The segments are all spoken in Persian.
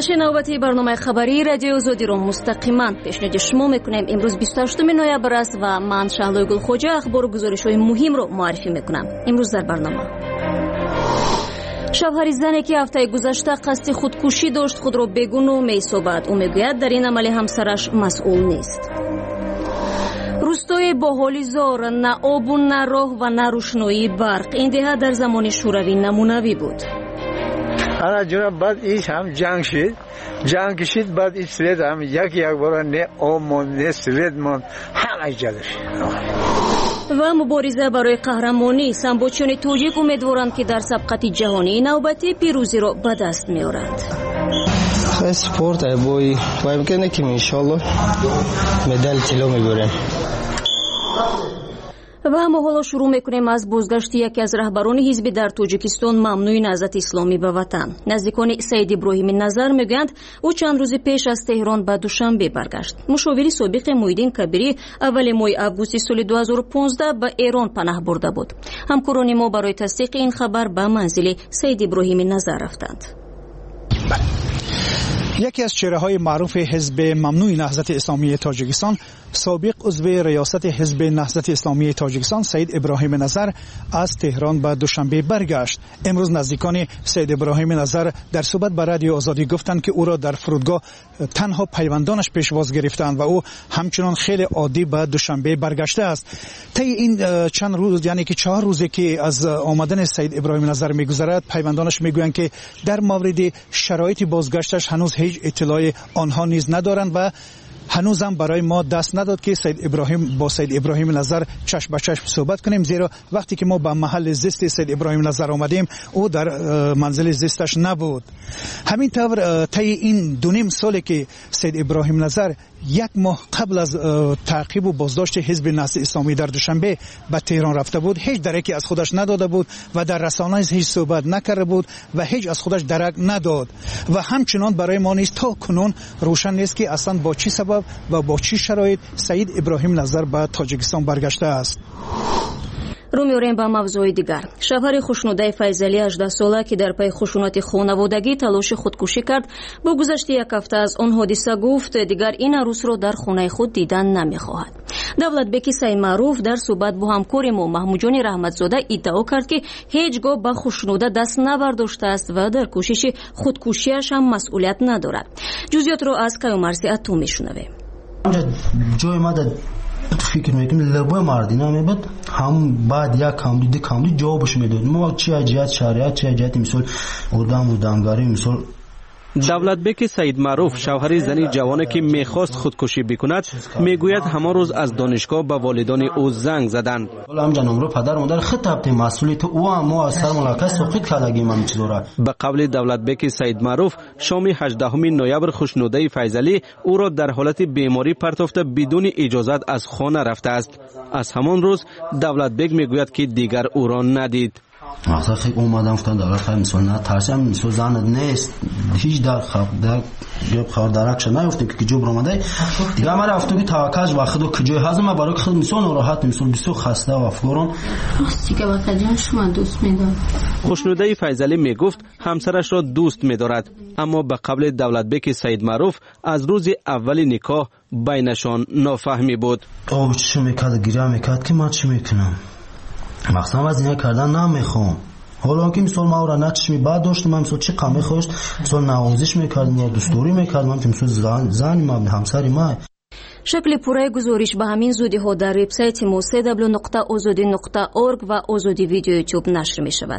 نشر نوبتی برنامه خبری رادیو آزادی رو مستقیما پیشنهاد شما میکنیم. امروز 28 نوامبر است و من شهلا گلخوجه اخبار و گزارش‌های مهم رو معرفی میکنم. امروز در برنامه شوهر زنی که هفته گذشته قصد خودکشی داشت خود را بیگناه می‌سازد. او میگوید در این عمل همسرش مسئول نیست. روستای با حال زار، نه آب و نه راه و نه روشنایی برق. این دهه در زمان شوروی نمونوی بود. انا جناب بعد ایش هم جنگ کشید بعد ایش سوید هم یک بار نه آمون نه سوید من همه جده شد. و مبارزه برای قهرمانی سمبوچان توجیک امیدوارند که در سبقت جهانی نوبتی پیروزی را به دست میارند. اسپورت بوی میکنه که انشالله مدال طلا میبریم. و همه حالا شروع میکنیم از بازگشت یکی از رهبران حزب در تاجیکستان ممنوع نهضت اسلامی به وطن. نزدیکان سید ابراهیم نظر میگویند او چند روز پیش از تهران به دوشنبه برگشت. مشاور سابق محیدین کبیری اول ماه آگوست سال 2015 به ایران پناه برده بود. همکاران ما برای تصدیق این خبر به منزل سید ابراهیم نظر رفتند. یکی از چهره‌های معروف حزب ممنوع نهضت اسلامی تاجیکستان، سابق عضو ریاست حزب نهضت اسلامی تاجیکستان سید ابراهیم نظر از تهران به دوشنبه برگشت. امروز نزدیکان سید ابراهیم نظر در صحبت با رادیو آزادی گفتند که او را در فرودگاه تنها پیوندانش پیشواز گرفتند و او همچنان خیلی عادی به دوشنبه برگشته است. طی این چند روز، یعنی که 4 روزی که از آمدن سید ابراهیم نظر میگذرد، پیوندانش میگویند که در مورد شرایط بازگشتش هنوز هیچ اطلاع آنها نیز ندارند و هنوزم برای ما دست نداد که با سید ابراهیم نظر چشم به چشم صحبت کنیم، زیرا وقتی که ما به محل زیست سید ابراهیم نظر آمدیم او در منزل زیستش نبود. همین طور طی این 2.5 سالی که سید ابراهیم نظر 1 ماه قبل از تعقیب و بازداشت حزب نهضت اسلامی در دوشنبه به تهران رفته بود، هیچ درکی از خودش نداده بود و در رسانه هیچ صحبت نکرده بود و هیچ از خودش درک نداد و همچنان برای ما نیست تا کنون روشن نیست که اصلا با چی سبب و با چی شرایط سید ابراهیم نظر به تاجیکستان برگشته است. رو می‌آوریم به موضوع دیگر. شوهر خوشنوده فیضعلی 18 ساله که در پی خشونت خانوادگی تلاش خودکشی کرد، با گذشت 1 هفته از آن حادثه گفت دیگر این عروس را در خانه خود دیدن نمی‌خواهد. دولتبک سعی معروف در صحبت با همکار ما محمود جان رحمتزاده ادعا کرد که هیچگاه به خشونت دست نبرداشته است و در کوشش خودکشیش هم مسئولیت ندارد. جزئیات را از کیومرثی اتو می‌شنویم. جای ما فکر میکنم لبای مردینا میبود هم بعد یک کاملی جوابش میداد. ما چی اجازه شریعت چی اجازه مثال اودامگاری مثال دولتبک سید معروف شوهر زنی جوانی که میخواست خودکشی بکند میگوید همه روز از دانشگاه به والدان او زنگ زدند. حالا همجا نمره پدر مادر خطاب مسئولیت او هم ما از سر ملاقات سوقت کردگیم هم چطوره. به قول دولتبک سید معروف شام 18 نوامبر خوشنوده فیضعلی او را در حالت بیماری پرتافته بدون اجازت از خانه رفته است. از همان روز دولتبک میگوید که دیگر او را ندید. مثلا خیلی اومدم گفتم دولت خیلی مثال نه ترسیم مثال زنت نیست هیچ در خبر درکش نیفتیم که جو برامده دیگه من رفتم که توکلش وقت و کجای هضم برای خود مثال ناراحت مثال بسیار خسته و افکارم راستی که وقت جان شما دوست می‌دارم. خوشنوده فیضعلی میگفت همسرش را دوست می‌دارد، اما به قول دولتبک سید معروف از روز اول نکاح بینشان نافهمی بود. او چی میکرد گریه میکرد که من چی میکنم مقصدم از اینها کردن نمیخوام. حالا که مثال ما را نچشمی بعد داشتم من مثال چی قمه خوشت مثال نوازش میکردم یا دوستوری میکردم من مثال زنی ما همسری ما. شکل پوره گزارش به همین زودی ها در وبسایت ما www.azadi.org و آزادی ویدیو یوتیوب نشر می شود.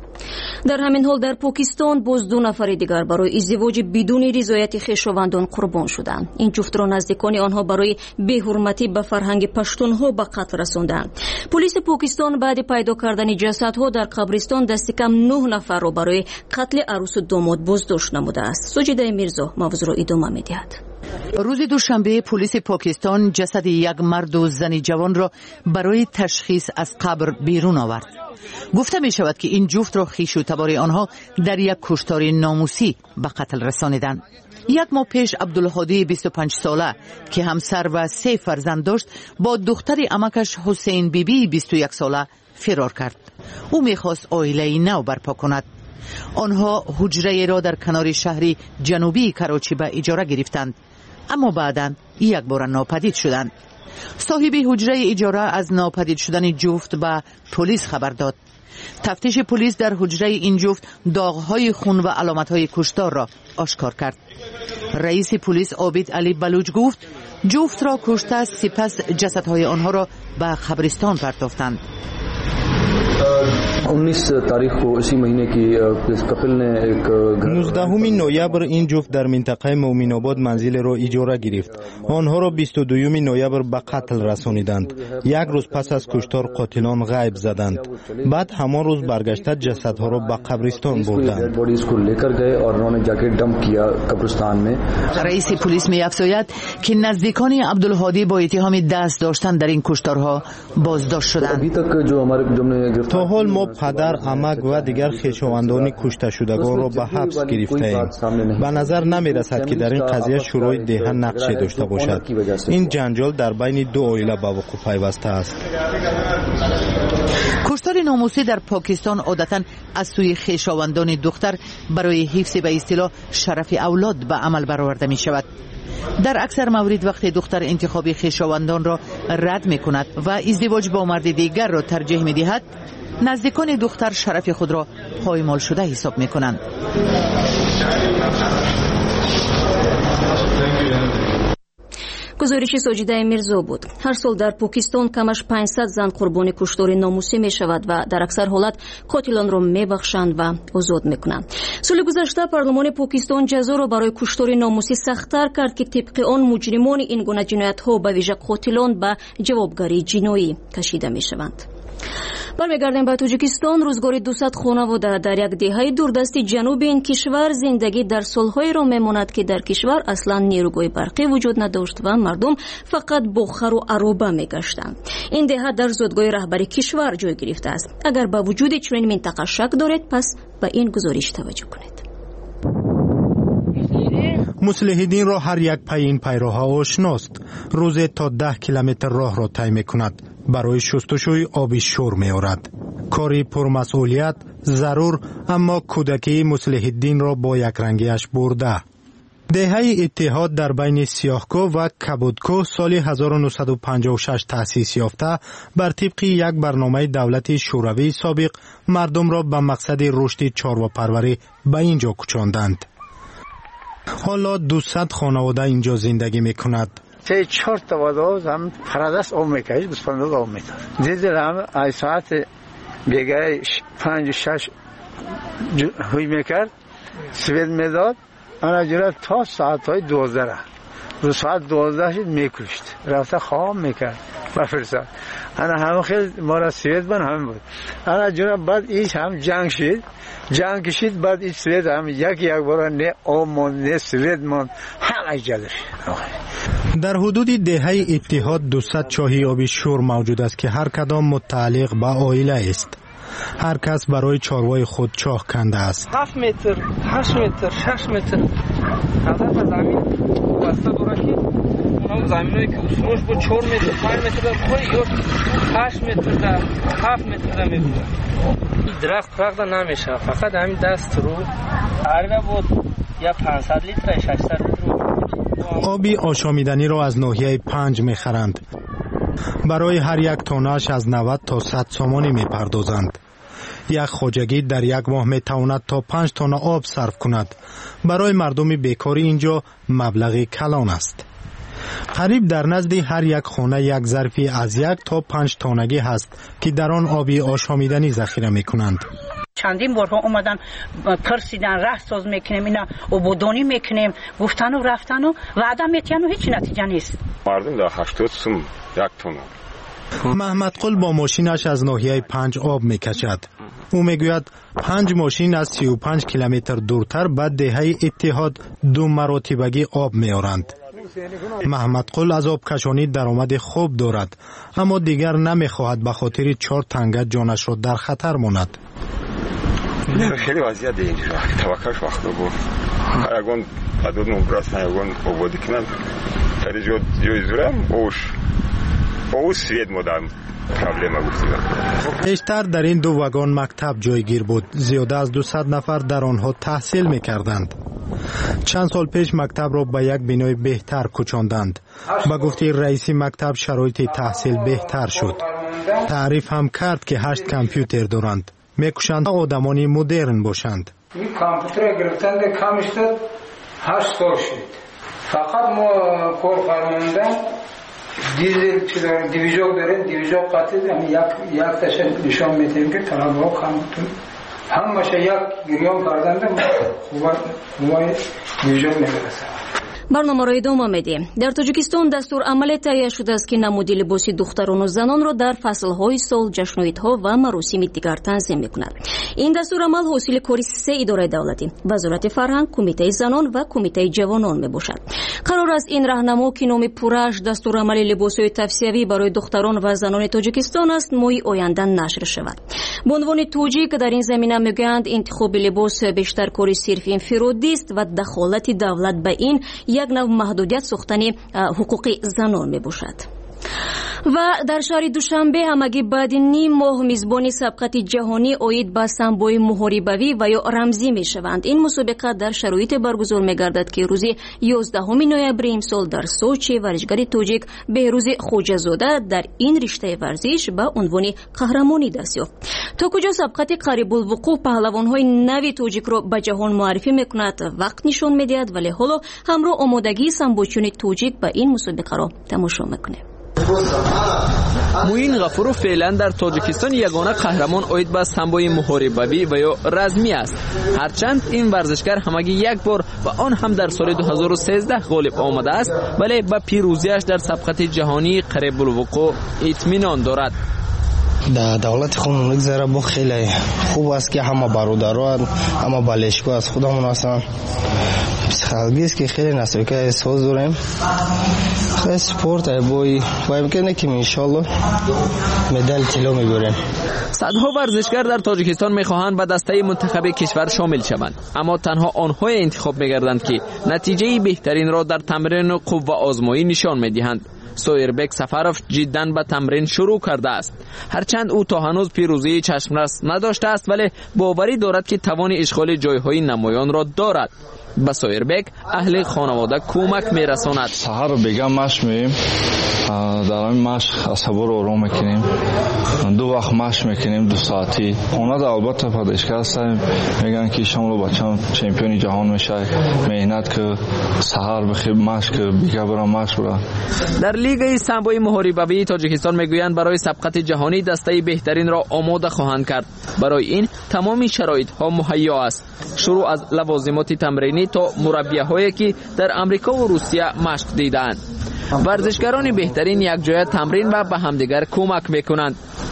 در همین حال در پاکستان باز 2 نفر دیگر برای ازدواج بدون رضایت خویشاوندان قربان شدند. این جفت را نزدیکان آنها برای بی‌حرمتی به فرهنگ پشتونها به قتل رساندند. پلیس پاکستان بعد پیدا کردن جسدها در قبرستان دست کم 9 نفر را برای قتل عروس و داماد بازداشت نموده است. سجیده میرزا موضوع را ادامه می‌دهد. روز دوشنبه پلیس پاکستان جسد یک مرد و زن جوان را برای تشخیص از قبر بیرون آورد. گفته می شود که این جفت را خویش و تبار آنها در یک کشتار ناموسی به قتل رسانیدند. 1 ماه پیش عبدالهادی 25 ساله که همسر و 3 فرزند داشت با دختر عمکش حسین بیبی 21 ساله فرار کرد. او میخواست عائله نو برپا کند. آنها حجره را در کنار شهری جنوبی کراچی به اجاره گرفتند، اما بعداً یک بار ناپدید شدند. صاحب حجره اجاره از ناپدید شدن جفت به پلیس خبر داد. تفتیش پلیس در حجره این جفت داغ‌های خون و علامت‌های کشتار را آشکار کرد. رئیس پلیس عابد علی بلوچ گفت جفت را کشته، سپس جسدهای آنها را به قبرستان پرتافتند. 19 تاریخ کو اسی مہینے کی اس کپل نے ایک 19 نوامبر این جفت در منطقه مومن آباد منزل را اجاره گرفت. آنها را 22 نوامبر به قتل رسانیدند. یک روز پس از کشتار قاتلان غیب زدند. بعد همان روز برگشته جسدها را به قبرستان بردند. بودیز کو لیکر گئے اور انہوں نے جا کے ڈمپ کیا قبرستان میں. رئیس پلیس می‌افزاید که نزدیکان عبدالهادی با اتهام دست داشتن در این کشتارها بازداشت شدند. تا حال ما پدر، عمک و دیگر خویشاوندان کشته شدگان را به حبس گرفته‌ایم. به نظر نمی‌رسد که در این قضیه شورای دهه نقشی داشته باشد. این جنجال در بین دو عائله به وقوع پیوسته است. کشتار ناموسی در پاکستان عادتاً از سوی خویشاوندان دختر برای حفظ به اصطلاح شرف اولاد به عمل برآورده می‌شود. در اکثر موارد وقتی دختر انتخاب خویشاوندان را رد می‌کند و ازدواج با مرد دیگر را ترجیح می‌دهد، نزدیکان دختر شرف خود را پایمال شده حساب می‌کنند. گزارش ساجده میرزا بود. هر سال در پاکستان کمش 500 زن قربانی کشتار ناموسی می شود و در اکثر حالت قاتلان را می بخشند و آزاد می کنند. سال گذشته پارلمان پاکستان جزا را برای کشتار ناموسی سخت‌تر کرد که طبق آن مجرمان این گونه جنایت‌ها به ویژه قاتلان به جوابگری جنایی کشیده می شوند. برمیگردیم به تاجیکستان. روزگار 200 خانواده در یک دهه دوردست جنوب این کشور زندگی در سالهای را میماند که در کشور اصلا نیروگاه برقی وجود نداشت و مردم فقط با خر و عروبه میگشتند. این دهه در زادگاه رهبری کشور جای گرفته است. اگر با وجود چنین منطقه شک دارید، پس به این گزارش توجه کنید. مصلح را هر یک پای این پیراها آشناست. روزی تا 10 کیلومتر راه را طی می‌کند. برای شستشوی آبی شور می‌آورد. کاری پرمسئولیت، ضرور، اما کودکی مصلح الدین را با یک رنگیش برده. دهه اتحاد در بین سیاهکو و کبودکو سال 1956 تأسیس یافته بر طبق یک برنامه دولت شوروی سابق مردم را به مقصد رشد چارواپروری به اینجا کوچاندند. حالا 200 خانواده اینجا زندگی می‌کند. 4 تا وادا هم پرداست آب میکشید، 25 آب میداد. دیدم از ساعت بیگای 5-6 هوی میکرد، سوید میداد. انا جرا تا ساعت‌های 12 رو ساعت 12 شد میکشت، رفته خواب میکرد بفرستاد. انا هم خیلی ما را سوید بن هم بود. انا جرا بعد ایش هم جنگ کشید، بعد ایش سوید هم یک بار نه آب مون نه سوید مون همه جلش. در حدود دهه اتحاد 200 چاهی آبی شور موجود است که هر کدام متعلق به عائله است. هر کس برای چاروای خود چاه کنده است. 7 متر، 8 متر، 6 متر. هدف زمین واسه برای اون زمینایی که اصولش با 4 متر، 5 متر در 8 متر در 7 متر در میبود. این درخت پرخته نمیشه، فقط همین دست رو هر بود یا 500 لیتر 600 لیتر. آبی آشامیدنی را از ناحیه 5 میخرند. برای هر یک تونه‌اش از 90 تا 100 سامانی میپردازند. یک خواجگی در یک ماه میتواند تا 5 تن آب صرف کند. برای مردم بیکاری اینجا مبلغی کلان است. قریب در نزد هر یک خانه یک ظرفی از 1 تا 5 تانگی هست که در آن آبی آشامیدنی ذخیره میکنند. چندین بارها اومدن پرسیدن راه ساز میکنیم، اینا عبودانی میکنیم، گفتن و رفتن و وعده میتین و هیچ نتیجه نیست. مردم در 80 سوم 1 تن. محمد قل با ماشینش از ناحیه 5 آب میکشد. او میگوید 5 ماشین از 35 کیلومتر دورتر به دهه اتحاد 2 مراتبگی آب میارند. محمد قل از آب کشانی درآمد خوب دارد، اما دیگر نمیخواهد به خاطر 4 تنگه جانش را در خطر ماند. خیلی وضعیت اینجوری توکلش وقت بود. اگون بدون نمبرس نه اگون آبادی کنند. تری جوی زورم اوش او سوید مدام پرابلم گفتیم. بیشتر در این دو واگن مکتب جایگیر بود. زیاده از 200 نفر در آنها تحصیل می‌کردند. چند سال پیش مکتب را به یک بنای بهتر کوچاندند. با گفته رئیس مکتب شرایط تحصیل بهتر شد. تعریف هم کرد که 8 کامپیوتر دارند. می‌کوشند آدمانی مدرن باشند. این کامپیوتر گرفتن کم شد 8 سال شد. فقط ما کارفرمایان دیزل چیزا دیویژن دارن، دیویژن قاطی یک تاشن نشان میدیم که طلبه‌ها کامپیوتر همش یک گریان کردند خوبای دیویژن میرسه. برنامه‌ро идома медиҳем. Дар Тоҷикистон дастурамале таҳия шудааст ки намуди либоси духтарону занонро дар фаслҳои сол, ҷашноидҳо ва маросими дигар танзим мекунад. Ин дастурамал ҳосили кори 3 идораи давлатӣ, Вазорати фарҳанг, Кумитаи занон ва Кумитаи ҷавонон мебошад. Қарор аст ин раҳнамо ки номи пурраш дастурамали либосҳои тавсиявӣ барои духтарон ва занони Тоҷикистон аст, моҳи оянда нашр шавад. Бо унвони тоҷик дар ин замина мегӯянд интихоби либос бештар кори сирфи инфиродист ва дахолати давлат ба ин یک نوع محدودیت ساختن حقوق زنان می باشد. و در شهر دوشنبه همگی بعد نیم ماه میزبانی سبقت جهانی اوید به سمبوی محاربوی و یا رمزی می شوند. این مسابقه در شرایط برگزار می گردد که روز 11 نوامبر امسال در سوچی ورزشگاه توجیک بهروز خوجازاده در این رشته ورزش به عنوان قهرمانی دست یافت. تا کجا سبقت قریب الوقوع پهلوان‌های نوی توجیک را به جهان معرفی میکند وقت نشان میدهد، ولی حالا همراه آمادگی سمبوچون توجیک به این مسابقه را تماشا میکنه. موین غفورов فعلا در تاجیکستان یگانه قهرمان اوید به سمبوی محاربوی و یا رزمی است. هرچند این ورزشکار همگی یک بار و آن هم در سال 2013 غالب آمده است، ولی به پیروزیش در سبقت جهانی قریب الوقوع اطمینان دارد. در دولت خودمون نگذره با خیلی خوب است که همه برادران همه بالشگاه از خودمون هستن. پسیخالگی است که خیلی نسبیکه احساس داریم. خیلی سپورت بای میکنه که انشالله مدال طلا میبریم. صدها ورزشکار در تاجیکستان میخواهند به دسته منتخب کشور شامل شوند، اما تنها آنهای انتخاب میگردند که نتیجه بهترین را در تمرین و قوه آزمایی نشان میدهند. سویربک سفروف جداً به تمرین شروع کرده است. هرچند او تا هنوز پیروزی چشمرس نداشته است، ولی باوری دارد که توان اشغال جایهای نمایان را دارد. به سویربک اهل خانواده کمک میرساند. سحر بگم مشق می‌کنیم، در این مشق عصب‌ها رو آرام میکنیم، 2 وقت مشق میکنیم 2 ساعتی. خانواده البته پدشکار هستیم، میگن که شما بچه‌م چمپیون جهان میشه، مهنت که سحر بخیر مشق بگه برام مشق برام. در لیگ سمبوی محاربوی تاجیکستان میگویند برای سبقت جهانی دسته بهترین را آماده خواهند کرد. برای این تمامی شرایط ها مهیا است، شروع از لوازمات تمرینی تا مربیهایی که در امریکا و روسیه مشق دیدند. ورزشکاران بهترین یک جای تمرین و به همدیگر کمک میکنند.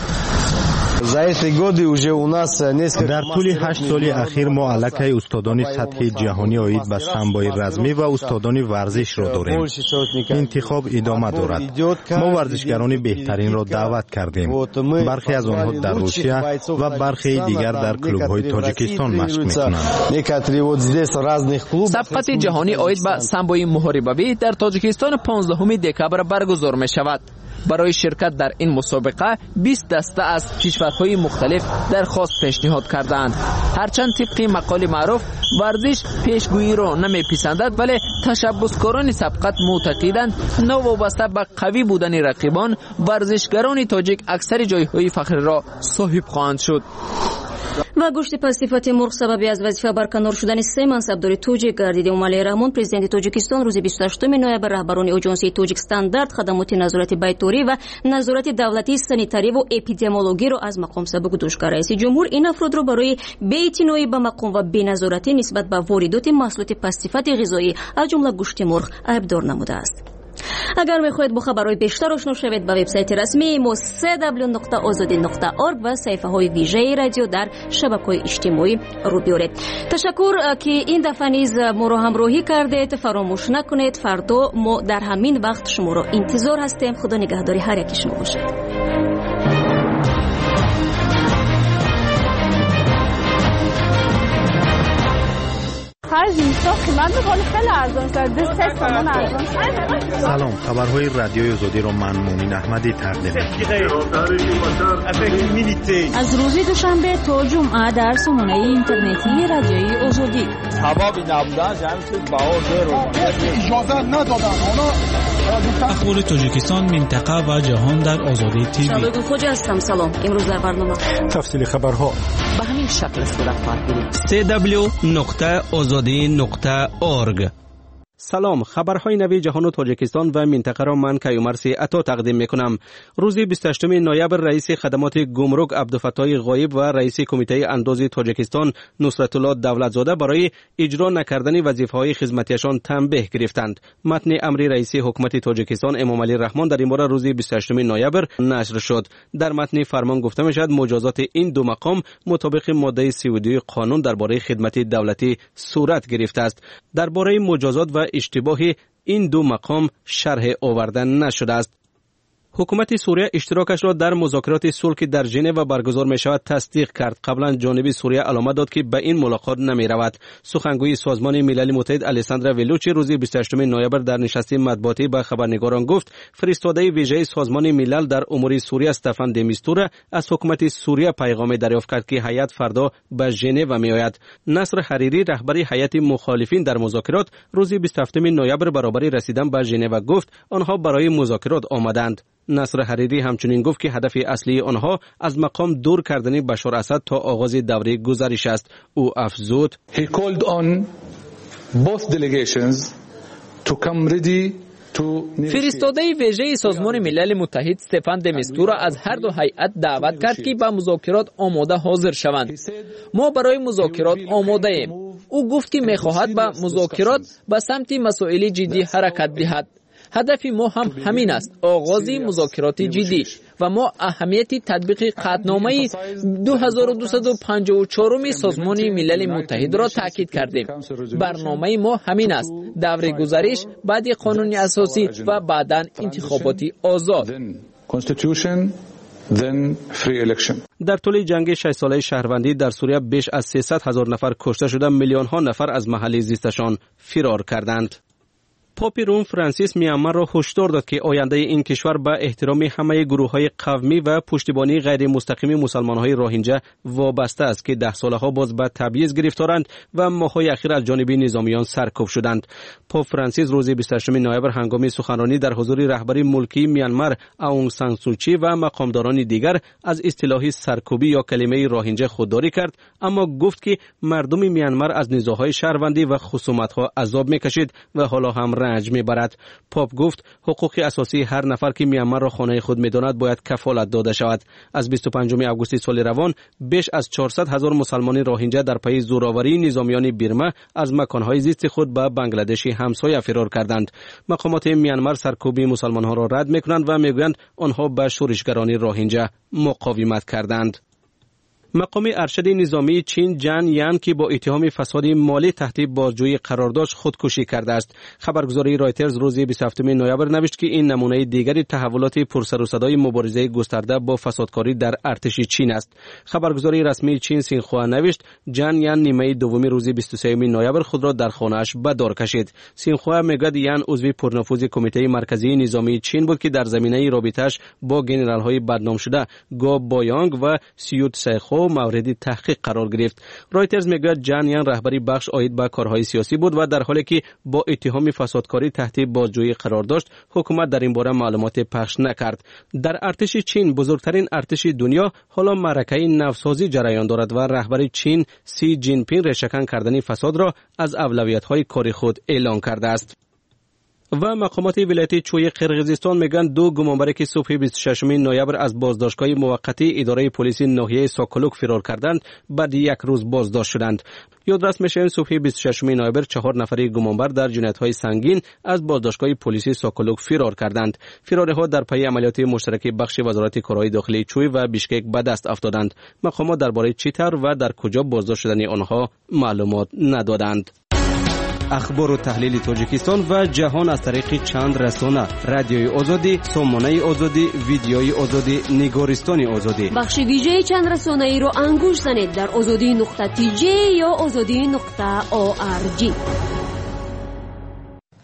در طول 8 سال اخیر ما علاقه استادان سطحی جهانی اوید به سمبوی رزمی و استادان ورزش را داریم. انتخاب ادامه دارد. ما ورزشکاران بهترین را دعوت کردیم. برخی از آنها در روسیه و برخی دیگر در کلوب‌های تاجیکستان مشق می‌کنند. سبقت جهانی اوید به سمبوی محاربوی در تاجیکستان 15 دکمبر برگزار می‌شود. برای شرکت در این مسابقه 20 دسته از کشورهای مختلف درخواست پیشنهاد کردند. هرچند طبق مقال معروف ورزش پیشگویی را نمیپسندد، ولی تشبثکاران سبقت معتقدند نوابسته به قوی بودن رقیبان، ورزشکاران تاجیک اکثر جایهای فخر را صاحب خواهند شد. و گوشت پاسیفات مرغ سببی از وظیفه برکنار شدن 3 منصبدار توجیک گردید. امالی رحمان پرزیدنت تاجیکستان روز 28 نوامبر رهبران اژانسی توجیک استاندارد، خدمات نظارت بیطوری و نظارت دولتی سانیتاری و اپیدمیولوژی را از مقام سبک دوش کرد. رئیس جمهور این افراد را برای بی‌اعتنایی به مقام و بی‌نظارتی نسبت به واردات محصولات پاسیفات غذایی از جمله گوشت مرغ ایبدار نموده است. اگر میخواهید با خبرهای بیشتر آشنا شوید، به وبسایت رسمی ما www.azadi.org و صفحه های ویژه رادیو در شبکه‌های اجتماعی رو بیارید. تشکر که این دفعه نیز ما رو همراهی کردید. فراموش نکنید فردا ما در همین وقت شما رو انتظار هستیم. خدا نگهداری هر یکی شما باشه. هر من می‌خوام خیلی ارزان شده 3 تومن ارزان. سلام، خبرهای رادیوی آزادی را من مومن احمدی تقدیم می‌کنم. از روز دوشنبه تا جمعه در سامانه اینترنتی رادیوی آزادی. سبب نبودن جمعیت باور اجازه ندادن. اخبار تاجیکستان، منطقه و جهان در آزادی تیوی. شبگون خوجا هستم. سلام. امروز در برنامه تفصیل خبرها به همین شکل صورت خواهد گرفت. www.azadi.org. سلام، خبرهای نوی جهان و تاجیکستان و منطقه را من کیومرث عطا تقدیم میکنم. روز 28 نوامبر رئیس خدمات گمرک عبدالفتاح غایب و رئیس کمیته انداز تاجیکستان نصرت الله دولتزاده برای اجرا نکردن وظیفه‌های خدمتیشان تنبیه گرفتند. متن امر رئیس حکومت تاجیکستان امام علی رحمان در این باره روز 28 نوامبر نشر شد. در متن فرمان گفته میشد مجازات این دو مقام مطابق ماده 32 قانون درباره خدمت دولتی صورت گرفته است. درباره مجازات و اشتباه این دو مقام شرح آورده نشده است. حکومت سوریه اشتراکش را در مذاکرات صلح که در ژنو برگزار می شود تصدیق کرد. قبلا جانب سوریه علامت داد که به این ملاقات نمی رود. سخنگوی سازمان ملل متحد الیساندرا ولوچی روز 28 نوامبر در نشست مطبوعاتی به خبرنگاران گفت فرستاده ویژه سازمان ملل در امور سوریه استفان د میستورا از حکومت سوریه پیغام دریافت کرد که هیئت فردا به ژنو می آید. نصر حریری رهبر هیئت مخالفین در مذاکرات روز 27 نوامبر برابر رسیدن به ژنو گفت آنها برای مذاکرات آمدند. نصر حریری همچنین گفت که هدف اصلی آنها از مقام دور کردن بشار اسد تا آغاز دوره گذشته است. او افزود He called on both delegations to come ready فرستاده ویژه سازمان ملل متحد استفان د میستورا از هر دو هیئت دعوت کرد که به مذاکرات آماده حاضر شوند. ما برای مذاکرات آماده ایم. او گفت که می‌خواهد به مذاکرات به سمت مسائل جدی حرکت دهد. هدف ما هم همین است، آغاز مذاکرات جدی، و ما اهمیت تطبیق قطعنامه 2254 سازمان ملل متحد را تاکید کردیم. برنامه ما همین است، دور گزارش، بعد قانون اساسی و بعداً انتخابات آزاد. در طول جنگ 6 ساله شهروندی در سوریه بیش از 300,000 نفر کشته شده، میلیون ها نفر از محل زیستشان فرار کردند. پاپ روم فرانسیس میانمار را هشدار داد که آینده این کشور به احترام همه گروه‌های قومی و پشتیبانی غیر مستقیم مسلمان‌های روهینجا وابسته است که 10 سالها باز به تبعیض گرفتارند و ماه‌های اخیر از جانب نظامیان سرکوب شدند. پاپ فرانسیس روز 28 نوامبر هنگام سخنرانی در حضور رهبر ملکی میانمار آونگ سان سوچی و مقامداران دیگر از اصطلاح سرکوبی یا کلمه روهینجا خودداری کرد، اما گفت که مردم میانمار از نزاع‌های شهروندی و خصومت‌ها عذاب می‌کشید و حالا هم رنج میبرد. پاپ گفت حقوق اساسی هر نفر که میانمار را خانه خود میداند باید کفالت داده شود. از 25 آگوست سال روان بیش از 400,000 مسلمان روهینجا در پی زوراوری نظامیان برما از مکانهای زیست خود به بنگلادش همسایه فرار کردند. مقامات میانمار سرکوبی مسلمانها را رد میکنند و میگویند آنها به شورشگران روهینجا مقاومت کردند. مقام ارشد نظامی چین جان یان که با اتهام فساد مالی تحت بازجویی قرار داشت خودکشی کرده است. خبرگزاری رایترز روز 27 نوامبر نوشت که این نمونه دیگری تحولات پرسر و صدای مبارزه گسترده با فسادکاری در ارتش چین است. خبرگزاری رسمی چین سینخوا نوشت جان یان نیمه دوم روز 23 نوامبر خود را در خانه‌اش به دار کشید. سینخوا میگوید یان عضو پرنفوذ کمیته مرکزی نظامی چین بود که در زمینه رابطه‌اش با گنرال‌های بدنام شده گو بایانگ و سیوت سایخو مورد تحقیق قرار گرفت. رایترز میگوید جان یان رهبری بخش عاید به کارهای سیاسی بود و در حالی که با اتهام فسادکاری تحت بازجویی قرار داشت، حکومت در این باره معلومات پخش نکرد. در ارتش چین، بزرگترین ارتش دنیا، حالا معرکه نوسازی جریان دارد و رهبر چین سی جین پینگ ریشه‌کن کردن فساد را از اولویت‌های کاری خود اعلام کرده است. و مقامات ولایت چوی قرقیزستان میگن 2 گمانبر که صبح 26 نوامبر از بازداشتگاه موقتی اداره پلیس ناحیه ساکولوک فرار کردند، بعد 1 روز بازداشت شدند. یادداشت میشه صبح 26 نوامبر 4 نفر گمانبر در جنایت‌های سنگین از بازداشتگاه پلیس ساکولوک فرار کردند. فرارها در پی عملیات مشترک بخش وزارت کارهای داخلی چوی و بیشکک به دست افتادند. مقامات درباره چطور و در کجا بازداشت شدن آنها معلومات ندادند. اخبار و تحلیل تاجیکستان و جهان از طریق چند رسانه: رادیوی آزادی، سامانه آزادی، ویدیوی آزادی، نگارستان آزادی. بخش ویژه چند رسانه ای رو انگوش زنید در azadi.tj یا azadi.org.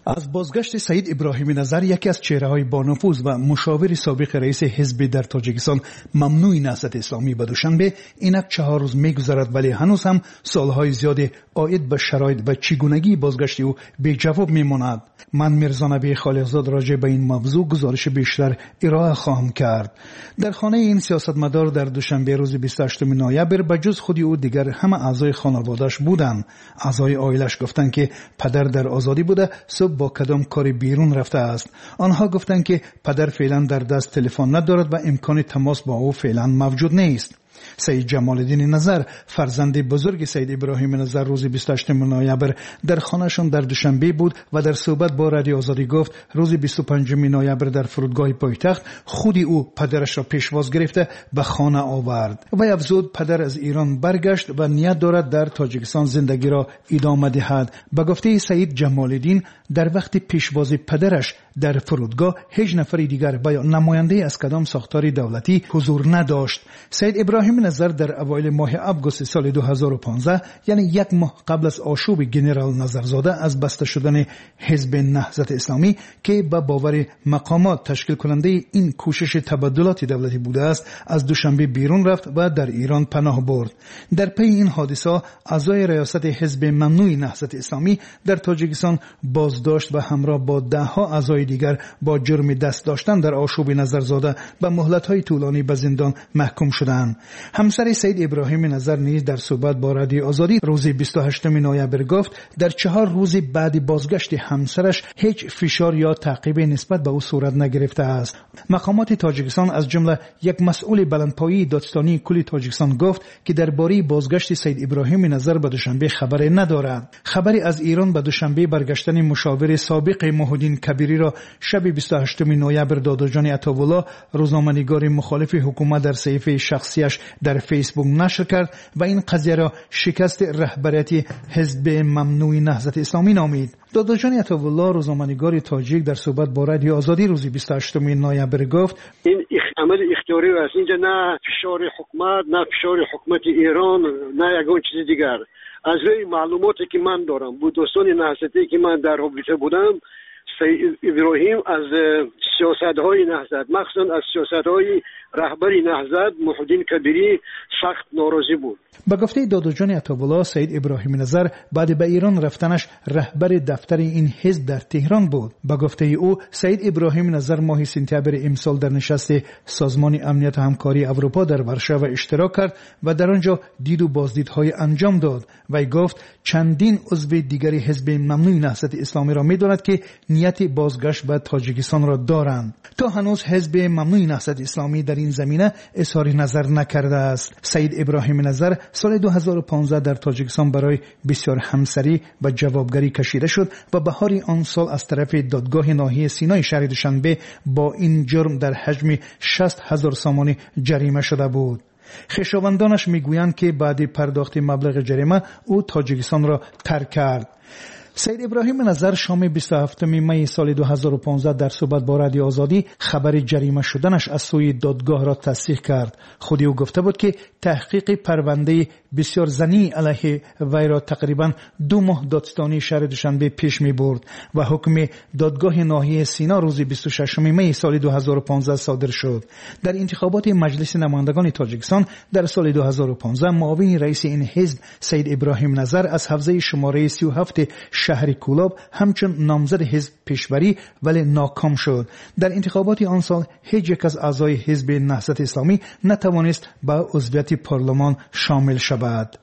از بازگشت سعید ابراهیم نظر، یکی از چهره‌های بانفوذ و مشاور سابق رئیس حزب در تاجیکستان ممنوع نهضت اسلامی به دوشنبه اینک 4 روز می‌گذرد، ولی هنوز هم سالهای زیاد عاید به شرایط و چگونگی بازگشت او بی جواب می‌ماند. من میرزا نبی خالقزاد راجع به این موضوع گزارش بیشتر ارائه خواهم کرد. در خانه این سیاستمدار در دوشنبه روز 28 نوامبر به جز خودی او دیگر همه اعضای خانواده‌اش بودند. اعضای عائله‌اش گفتند که پدر در آزادی بوده، صبح با کدام کاری بیرون رفته است. آنها گفتند که پدر فعلا در دست تلفن ندارد و امکان تماس با او فعلا موجود نیست. سید جمال الدین نظر، فرزند بزرگ سید ابراهیم نظر، روز 28 نوامبر در خانه‌شان در دوشنبه بود و در صحبت با رادیو آزادی گفت روز 25 نوامبر در فرودگاه پایتخت خودی او پدرش را پیشواز گرفته به خانه آورد و افزود پدر از ایران برگشت و نیت دارد در تاجیکستان زندگی را ادامه دهد. به گفته سید جمال الدین، در وقت پیشوازی پدرش در فرودگاه هیچ نفر دیگر و یا نماینده از کدام ساختار دولتی حضور نداشت. سید ابراهیم نظر در اوایل ماه آگوست سال 2015، یعنی یک ماه قبل از آشوب گنرال نظرزاده از بسته شدن حزب نهضت اسلامی که به باور مقامات تشکیل کننده این کوشش تبادلات دولتی بوده است، از دوشنبه بیرون رفت و در ایران پناه برد. در پی این حادثه اعضای ریاست حزب ممنوع نهضت اسلامی در تاجیکستان بازداشت و همراه با 10 اعضای دیگر با جرم دست داشتن در آشوب نظرزاده به مهلت‌های طولانی به زندان محکوم شدند. همسر سید ابراهیم نظر نیز در صحبت با رادیو آزادی روز 28 نوامبر گفت در 4 روز بعد بازگشت همسرش هیچ فشار یا تعقیب نسبت به او صورت نگرفته است. مقامات تاجیکستان از جمله یک مسئول بلندپایه دادستانی کل تاجیکستان گفت که درباره بازگشت سید ابراهیم نظر به دوشنبه خبری ندارد. خبری از ایران به دوشنبه برگشتن مشاور سابق محمودین کبیری را شب 28 نوامبر داداجان عطاالله، روزنامه‌نگار مخالف حکومت، در صفحه شخصیش در فیسبوک نشر کرد و این قضیه را شکست رهبری حزب ممنوع نهضت اسلامی نامید. داداجان عطاالله، روزنامه‌نگار تاجیک، در صحبت با رادیو آزادی روز 28 نوامبر گفت این عمل اختیاری است، اینجا نه فشار حکومت، نه فشار حکومت ایران، نه یگان چیز دیگر. از روی معلوماتی که من دارم بود دوستان نهضتی که من در رابطه بودم، سید ابراهیم از سیاست‌های نهضت، مخصوصا از سیاست‌های رهبری نهضت محمودین کبیری سخت ناراضی بود. به گفته داداجان عطاالله، سید ابراهیم نظر بعد به ایران رفتنش رهبر دفتر این حزب در تهران بود. به گفته او، سید ابراهیم نظر ماه سپتامبر امسال در نشست سازمان امنیت و همکاری اروپا در ورشو اشتراک کرد و در آنجا دید و بازدیدهای انجام داد. وی گفت چندین عضو دیگری حزب ممنوع نهضت اسلامی را می‌داند که نیت بازگشت به تاجیکستان را دارند. تا هنوز حزب ممنوع نهضت اسلامی در این زمینه اظهار نظر نکرده است. سید ابراهیم نظر سال 2015 در تاجیکستان برای بسیار همسری و جوابگری کشیده شد و بهار آن سال از طرف دادگاه ناحیه سینای شهر دوشنبه با این جرم در حجم 60,000 سامانی جریمه شده بود. خویشاوندانش میگویند که بعد پرداخت مبلغ جریمه او تاجیکستان را ترک کرد. سید ابراهیم نظر شام 27 می سال 2015 در صحبت با رادیو آزادی خبر جریمه شدنش از سوی دادگاه را تصدیق کرد. خودی او گفته بود که تحقیق پرونده بسیار زنی علیه وی را تقریبا 2 ماه دادستانی شهر دوشنبه پیش می برد و حکم دادگاه ناحیه سینا روز 26 می سال 2015 صادر شد. در انتخابات مجلس نمایندگان تاجیکستان در سال 2015 معاون رئیس این حزب سید ابراهیم نظر از حوزه شماره 37 شهر کولاب همچون نامزد حزب پیشبری ولی ناکام شد. در انتخابات آن سال هیچ یک از اعضای حزب نهضت اسلامی نتوانست به عضویت پارلمان شامل شود.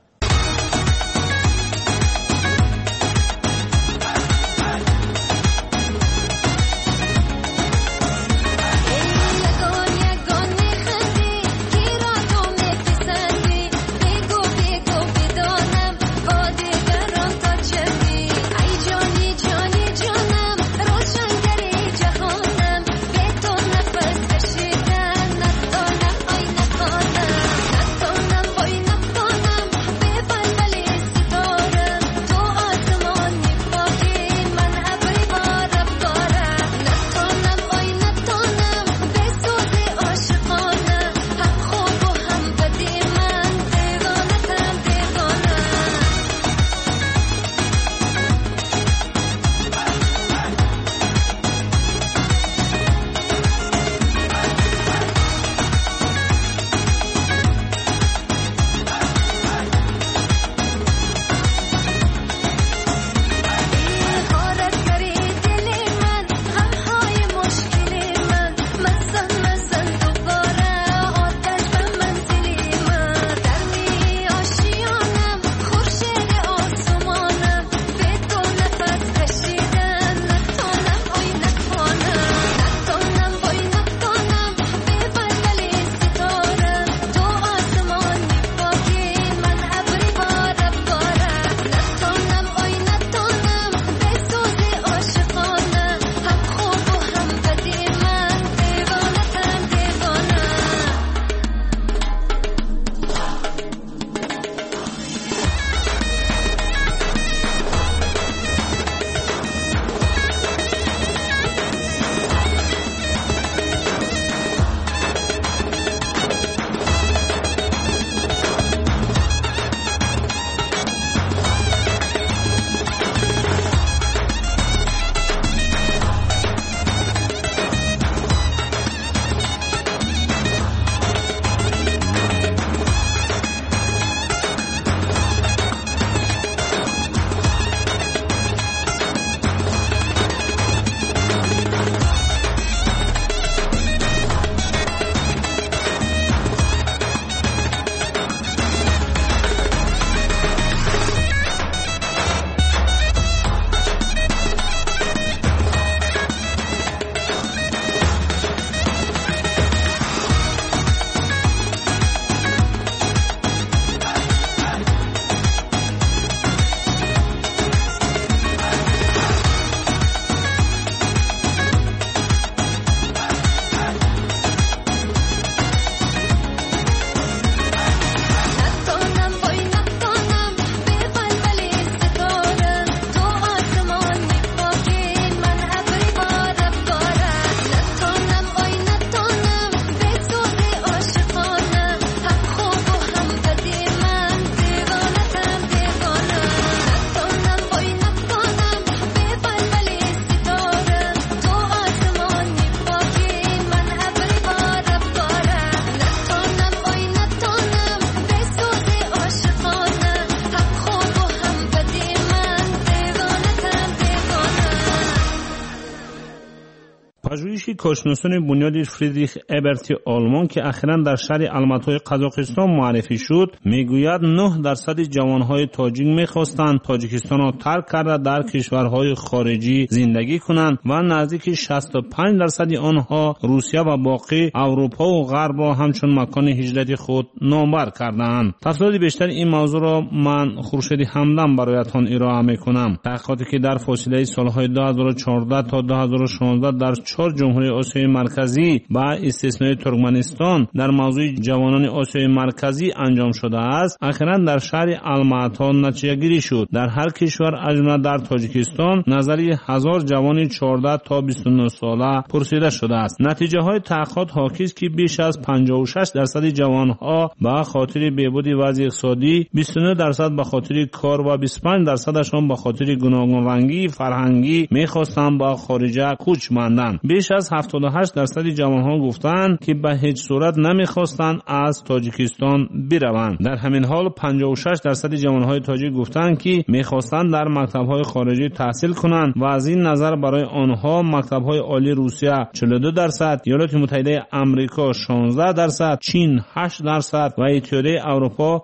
گزارشی کارشناسان بنیاد فریدریخ ابرت آلمان که اخیراً در شهر الماتای قزاقستان معرفی شد میگوید 9% جوانهای تاجیک میخواستند تاجیکستان را ترک کرده در کشورهای خارجی زندگی کنند و نزدیک 65% آنها روسیه و باقی اروپا و غرب را همچون مکان هجرت خود نامور کردند. تفصیلات بیشتر این موضوع را من خورشید همدم برایتان ارائه میکنم. تحقیقاتی که در فاصله سالهای 2014 تا 2016 در 4 جمهوری آسیای مرکزی با استثنای ترکمنستان در موضوع جوانان آسیای مرکزی انجام شده است، اخیراً در شهر الماتا نتیجه گیری شد. در هر کشور از جمله در تاجیکستان نظری 1000 جوان 14 تا 29 ساله پرسیده شده است. نتیجه های تحقیقات حاکی است که بیش از 56% جوانها به خاطر بهبود وضع اقتصادی، 29% به خاطر کار و 25%شان به خاطر گوناگون رنگی فرهنگی میخواستند به خارج کوچ ماندند. بیش از 78% جوانها گفتند که به هیچ صورت نمیخواستند از تاجیکستان بروند. در همین حال 56% جوانهای تاجیک گفتند که میخواستند در مکتب‌های خارجی تحصیل کنند و از این نظر برای آنها مکتب‌های عالی روسیه 42%، ایالات متحده آمریکا 16%، چین 8% و اتحادیه اروپا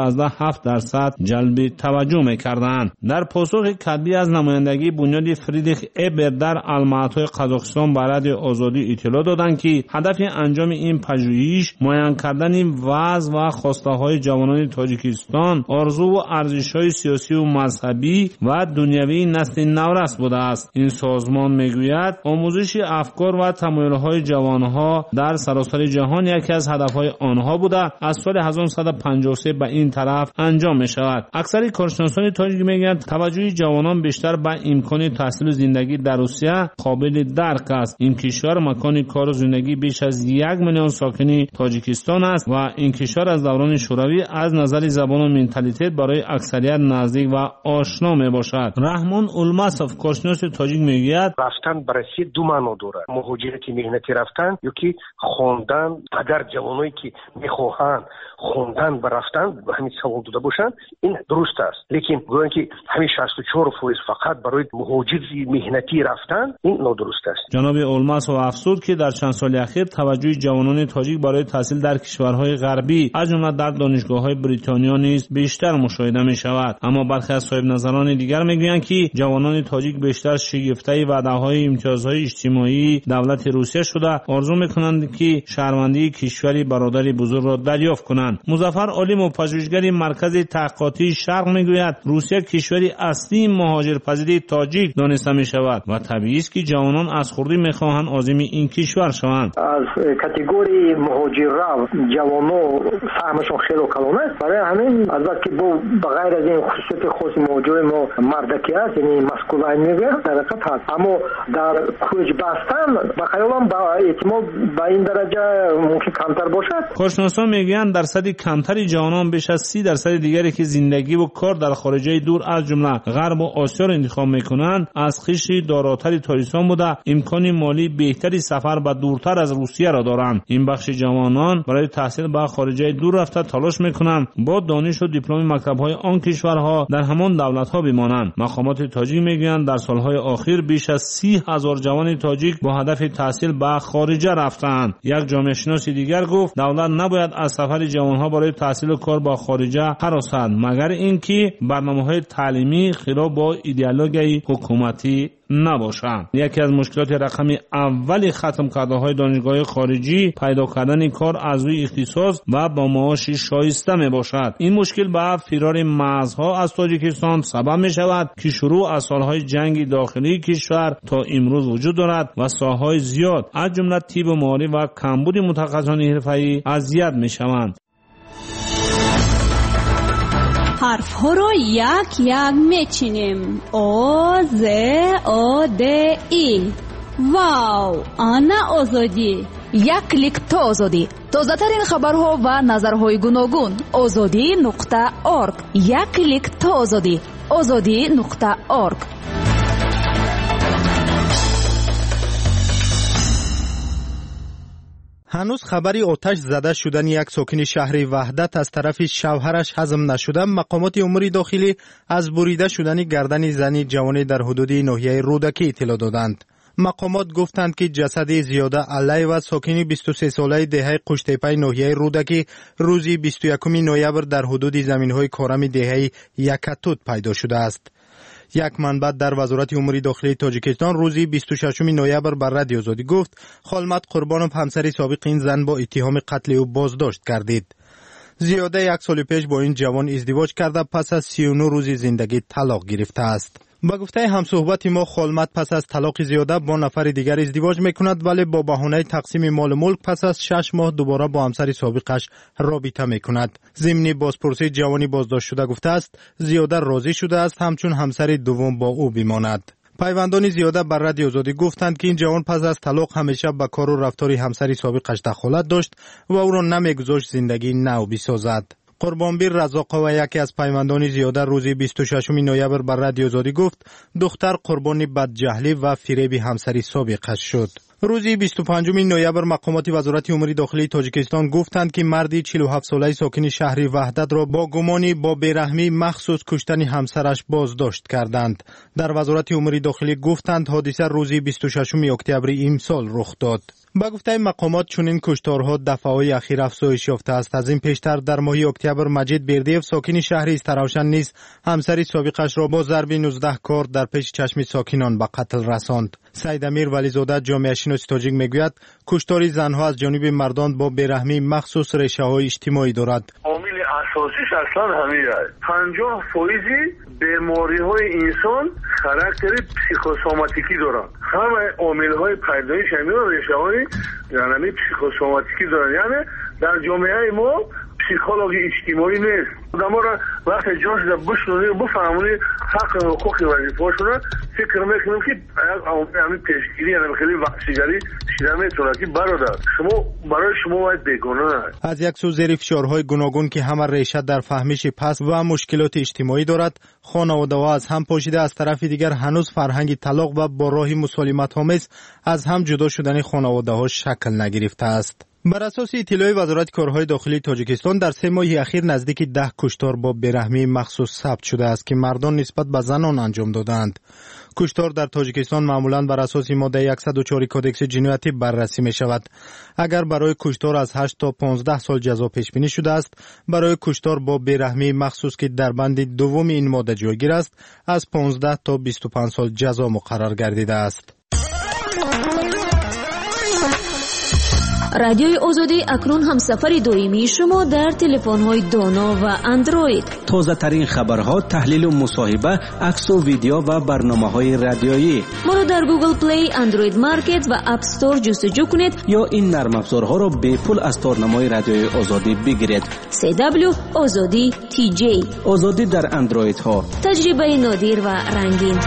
7.7% جلب توجه می‌کردند. در پاسخ کتبی از نمایندگی بنیاد فریدریخ ابر در الماتای قزاقستان برای آزادی اطلاع دادند که هدف انجام این پژوهش معاینه کردن وضع و خواسته‌های جوانان تاجیکستان، آرزو و ارزش‌های سیاسی و مذهبی و دنیوی نسل نورس بوده است. این سازمان میگوید آموزش افکار و تمایل‌های جوانها در سراسر جهان یکی از هدف‌های آنها بوده از سال 1953 به این طرف انجام می‌شود. اکثر کارشناسان تاجیک میگویند توجه جوانان بیشتر به امکان تحصیل و زندگی در روسیه قابل درک است. این کشور مکان کار و زندگی بیش از 1 میلیون ساکن تاجیکستان است و این کشور از دوران شوروی از نظر زبان و منتالیته برای اکثریت نزدیک و آشنا میباشد. رحمان اولماسوف کارشناس تاجیک میگوید رفتن برای دو معنا دارد. مهاجرت مهنتی رفتن یا که خواندن. اگر جوانایی که میخواهند خواندن و رفتن همین سوال داده باشند این درست است، لیکن گویند که همین 64% فقط برای مهاجرت مهنتی رفتن این نادرست است. جناب اولماسوف افزود که در چند سال اخیر توجه جوانان تاجیک برای تحصیل در کشورهای غربی از جمله در دانشگاه‌های بریتانیا نیز بیشتر مشاهده می‌شود، اما برخی از صاحب نظران دیگر می‌گویند که جوانان تاجیک بیشتر شگفته وعده‌های امتیازهای اجتماعی دولت روسیه شده آرزو می‌کنند که شهروندی کشوری برادر بزرگ را دریافت کنند. مظفر عالم و پژوهشگر مرکز تحقیقاتی شرق می‌گوید روسیه کشوری اصلی مهاجرپذیر تاجیک دانسته می‌شود و طبیعی است که جوانان از خردی می‌خواهند عازم این کشور شوند. از کاتگوری مهاجر جوانو فهمشون خیلی کلان است. برای همین البته که با غیر از این خصوصیت خاص مهاجر ما مردکی است، یعنی مسکولین میگه در حقیقت هست، اما در کوچ بستن به خیالم با احتمال به این درجه ممکن کمتر باشد. کارشناسان میگویند درصد کمتری جوانان بیش از 30% دیگری که زندگی و کار در خارجه دور از جمله غرب و آسیا را انتخاب میکنند از خویش داراتر تاجیکستان بوده امکان مالی بهتری سفر به دورتر از روسیه را دارند. این بخش جوانان برای تحصیل به خارجه دور رفته تلاش میکنند با دانش و دیپلم مکتب‌های آن کشورها در همان دولت‌ها بمانند. مقامات تاجیک میگویند در سالهای اخیر بیش از 30,000 جوان تاجیک با هدف تحصیل به خارجه رفتند. یک جامعه شناس دیگر گفت دولت نباید از سفر جوانها برای تحصیل و کار به خارجه هراسد مگر اینکه برنامه‌های تعلیمی خلاف با ایدئولوژی حکومتی نباشند. یکی از مشکلات رقم اولی ختم کرده های دانشگاه خارجی پیدا کردن کار از روی اختصاص و با معاش شایسته می باشد. این مشکل به فرار مرزها از تاجیکستان سبب می شود که شروع از سالهای جنگ داخلی کشور تا امروز وجود دارد و ساحه‌های زیاد از جمله طب و معماری و کمبود متخصصان حرفه‌ای اذیت می شوند. حرف ها رو یک یک میچینیم. او ز او د ای. واو، آنا آزادی. یک کلیک تا آزادی. تازه ترین خبرها و نظرهای گوناگون. azadi.org. یک کلیک تا آزادی. azadi.org. هنوز خبری آتش زده شدن یک ساکن شهر وحدت از طرف شوهرش هضم نشده، مقامات امور داخلی از بریده شدن گردن زنی جوانی در حدود ناحیه رودکی اطلاع دادند. مقامات گفتند که جسد زیاده علی و ساکن 23 ساله دهه قشتیپه ناحیه رودکی روزی 21 نوامبر در حدود زمین‌های کارم دهه یکتوت پیدا شده است. یک منبع در وزارت امور داخلی تاجیکستان روزی 26 نوامبر بر رادیو آزادی گفت خالمت قربانوف همسر سابق این زن با اتهام قتل او بازداشت گردید. زیاده یک سال پیش با این جوان ازدواج کرده پس از 39 روز زندگی طلاق گرفته است. با گفته همصحبت ما خالمت پس از طلاق زیاده با نفر دیگر ازدواج میکند ولی با بهانه تقسیم مال ملک پس از 6 ماه دوباره با همسر سابقش رابطه میکند. ضمن بازپرسی جوانی بازداشت شده گفته است زیاده راضی شده است همچون همسر دوم با او بماند. پیوندان زیاده بر رادیو آزادی گفتند که این جوان پس از طلاق همیشه به کار و رفتار همسر سابقش دخالت داشت و او را نمیگذاشت زندگی نو بسازد. قربانبیر رزاق و یکی از پیوندان زیاده روزی 26 نوامبر بر رادیو آزادی گفت دختر قربانی بدجهلی و فریب همسر سابقش شد. روزی 25 نوامبر مقامات وزارت امور داخلی تاجیکستان گفتند که مردی 47 ساله ساکن شهر وحدت را با گمانی با بیرحمی مخصوص کشتن همسرش بازداشت کردند. در وزارت امور داخلی گفتند حادثه روزی 26 اکتبر امسال رخ داد. با گفته مقامات چنین کشتارها دفعه‌های اخیر افزایش یافته است. از این پیشتر در ماه اکتبر مجید بردیف ساکن شهر استراوشن نیز همسر سابقش را با ضرب 19 کار در پیش چشم ساکنان به قتل رساند. سید امیر ولیزاده جامعه شناس تاجیک میگوید کشتار زنها از جانب مردان با بیرحمی مخصوص ریشه‌های اجتماعی دارد. عامل اساسیش اصلا همین است. 50% بیماری‌های انسان خاراکتر پسیکوسوماتیکی دارند. همه عامل‌های پیدایش همین ریشه‌های یعنی پسیکوسوماتیکی دارند. یعنی در جامعه ما پسیکولوژی اجتماعی نیست. آدم‌ها را وقتی جاش بشنونی بفهمونی حق و حقوق وظیفه‌شون فکر می‌کنم که همین پیشگیری یعنی خیلی وحشیگری شده میتونه که برادر شما برای شما باید بیگناه. از یک سو زیر فشارهای گوناگون که همه ریشه در فهمیش پس و مشکلات اجتماعی دارد، خانواده‌ها از هم پاشیده، از طرف دیگر هنوز فرهنگ طلاق و با راه مسالمت‌آمیز از هم جدا شدن خانواده‌ها شکل نگرفته است. بر اساس اطلاع وزارت کارهای داخلی تاجیکستان در 3 ماه اخیر نزدیک 10 کشتار با بیرحمی مخصوص ثبت شده است که مردان نسبت به زنان انجام دادند. کشتار در تاجیکستان معمولاً بر اساس ماده 104 کدکس جنایتی بررسی می شود. اگر برای کشتار از 8 تا 15 سال جزا پیش بینی شده است، برای کشتار با بیرحمی مخصوص که در بند دوم این ماده جایگیر است، از 15 تا 25 سال جزا مقرر گردیده است. رادیوی آزادی اکنون هم سفر دائمی شما در تلفن‌های دانا و اندروید. تازه ترین خبرها، تحلیل و مصاحبه، عکس و ویدیو و برنامه‌های رادیویی. ما را در گوگل پلی، اندروید مارکت و اپ استور جستجو کنید یا این نرم افزارها را به پول از تارنمای رادیوی آزادی بگیرید. CW آزادی TJ. آزادی در اندروید ها. تجربه نادر و رنگین.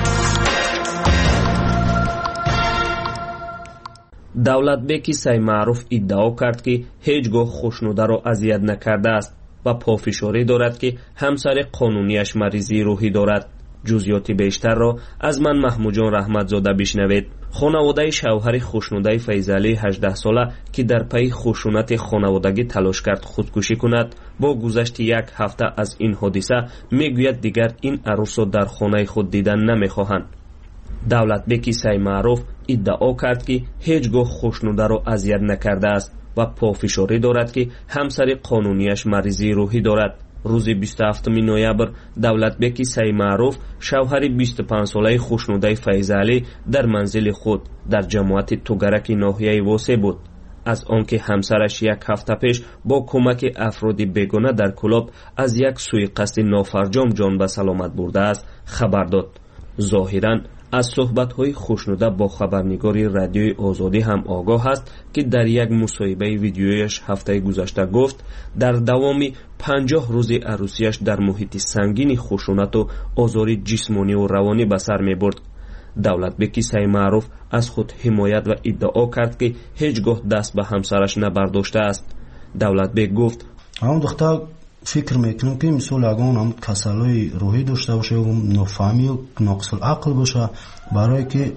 давлатбеки саймаъруф иддао кард ки ҳеҷ гоҳ хушнударо азият накардааст ва пофишорӣ дорад ки ҳамсари қонунияш маризии рӯҳӣ дорад. ҷузъиёти бештарро аз ман маҳмуҷон раҳматзода бишнавед. хонаводаи шавҳари хушнудаи файзалии 18 сола ки дар пайи хушунати хонаводагӣ талош кард худкушӣ кунад, бо гузашти як ҳафта аз ин ҳодиса мегӯяд дигар ин арӯсро дар хонаи худ дидан намехоҳанд. давлатбеки саймаъруф иддао кард ки ҳеҷ гоҳ хушнударо азият накардааст ва пофишорӣ дорад ки ҳамсари қонунияш маризии рӯҳӣ дорад. рӯзи 27 ноябр давлатбеки саймаъруф шавҳари 25-солаи хушнудаи файзалӣ дар манзили худ дар ҷамоати тугараки ноҳияи восе буд. аз он ки ҳамсараш як ҳафта пеш бо кӯмаки афроди бегона дар кӯлоб аз як суиқасди нофарҷом ҷон ба саломат бурдааст хабар дод. зоҳиран аз суҳбатҳои хушнуда бо хабарнигори радиои озодӣ ҳам огоҳ аст ки дар як мусоҳибаи видеояш ҳафтаи гузашта гуфт дар давоми 50 рӯзи арӯсияш дар муҳити сангини хушунату озори ҷисмониву равонӣ ба сар мебурд. давлатбеки саймаъруф аз худ ҳимоят ва иддао кард ки ҳеҷ гоҳ даст ба ҳамсараш набардоштааст. давлатбек гуфт: فکر میکنم که مثال اگه هم کسلای روحی داشته باشه یا نافهمی و ناقص العقل باشه، برای که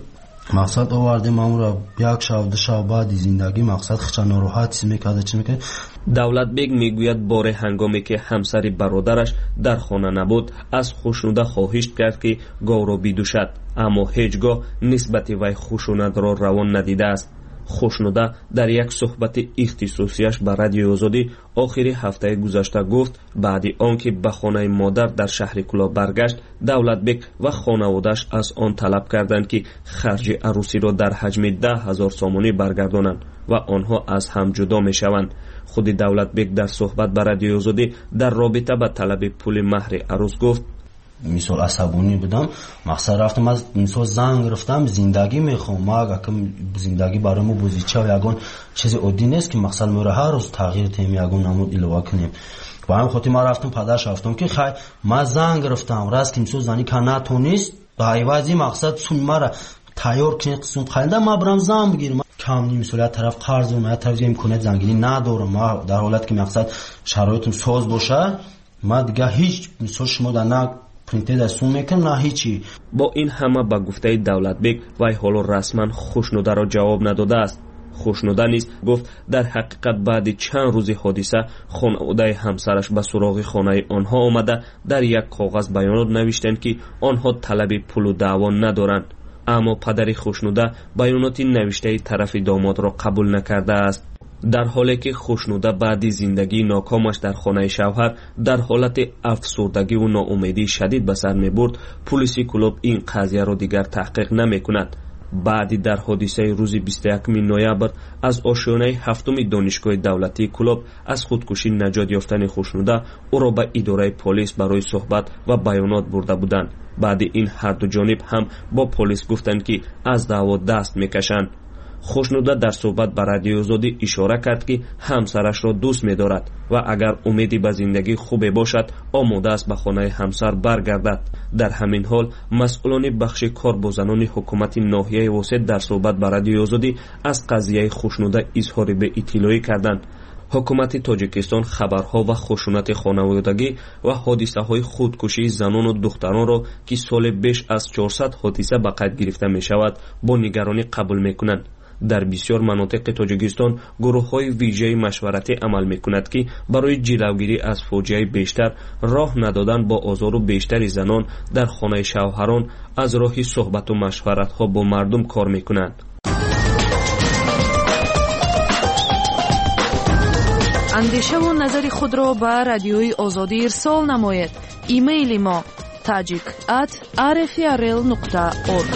مقصد آوردیم امورا یک شب دو شب بعد زندگی مقصد خچه ناراحت چیز میکرده چی میکنه. давлатбек мегӯяд бори ҳангоме ки ҳамсари бародараш дар хона набуд аз хушнуда хоҳиш кард ки говро бидушад, аммо ҳеҷ гоҳ нисбати вай хушунатро равон надидааст. хушнуда дар як суҳбати ихтисосияш ба радиои озодӣ охири ҳафтаи гузашта гуфт баъди он ки ба хонаи модар дар шаҳри Кӯлоб баргашт, давлатбек ва хонаводааш аз он талаб карданд ки харҷи арӯсиро дар ҳаҷми 10,000 сомонӣ баргардонанд ва онҳо аз ҳам ҷудо мешаванд. худи давлатбек дар суҳбат ба радиои озодӣ дар робита ба талаби пули маҳри арӯс гуфт: مثال عصبانی بودم مقصد رفتم از مثال زنگ گرفتم زندگی میخوام ما اگه زندگی برای ما بوزیچه و یگان چیز عادی نیست که مقصد میره هر روز تغییر تیم یگان نمود ایلوا کنیم. با هم خاطر ما رفتم پدرش رفتم که خیر ما زنگ گرفتم راست که مثال زنی کنه تو نیست به عوضی مقصد سون مرا تیار کنه قسمت خیلی ما برام زن بگیرم کم نیم مثال طرف قرض و ما طرف امکانات زنگیری ندارم. ما در حالت که مقصد شرایطم ساز باشه ما دیگه هیچ مثال شما در نه бо ин ҳама ба гуфтаи давлатбек вай ҳоло расман хушнударо ҷавоб надодааст. хушнуда низ гуфт дар ҳақиқат баъди чанд рӯзи ҳодиса хонаводаи ҳамсараш ба суроғи хонаи онҳо омада дар як коғаз баёнот навиштанд ки онҳо талаби пулу даъво надоранд, аммо падари хушнуда баёноти навиштаи тарафи домодро қабул накардааст. дар ҳоле ки хушнуда баъди зиндагии нокомаш дар хонаи шавҳар дар ҳолати афсурдагиву ноумедии шадид ба сар мебурд, пулиси Кӯлоб ин қазияро дигар таҳқиқ намекунад. баъди дар ҳодисаи рӯзи 21 ноябр аз ошёнаи 7 донишгоҳи давлатии Кӯлоб аз худкушӣ наҷот ёфтани хушнуда ӯро ба идораи полис барои суҳбат ва баёнот бурда буданд. баъди ин ҳарду ҷониб ҳам бо полис гуфтанд ки аз даъво даст мекашанд. хушнуда дар суҳбат ба радиои озодӣ ишора кард ки ҳамсарашро дӯст медорад ва агар умеди ба зиндагӣ хубе бошад омода аст ба хонаи ҳамсар баргардад. дар ҳамин ҳол масъулони бахши кор бо занони ҳукумати ноҳияи восет дар суҳбат ба радиои озодӣ аз қазияи хушнуда изҳори беиттилоӣ карданд. ҳукумати тоҷикистон хабарҳо ва хушунати хонаводагӣ ва ҳодисаҳои худкушии занону духтаронро ки соли беш аз 400 ҳодиса ба қайд гирифта мешавад бо нигаронӣ қабул мекунанд. дар бисёр манотиқи тоҷикистон гурӯҳҳои вижаи машваратӣ амал мекунад ки барои ҷилавгирӣ аз фоҷиаи бештар роҳ надодан бо озору бештари занон дар хонаи шавҳарон аз роҳи суҳбату машваратҳо бо мардум кор мекунанд. андешаву назари худро ба радиои озодӣ ирсол намоед. имейли мо tajik@rfrl.org.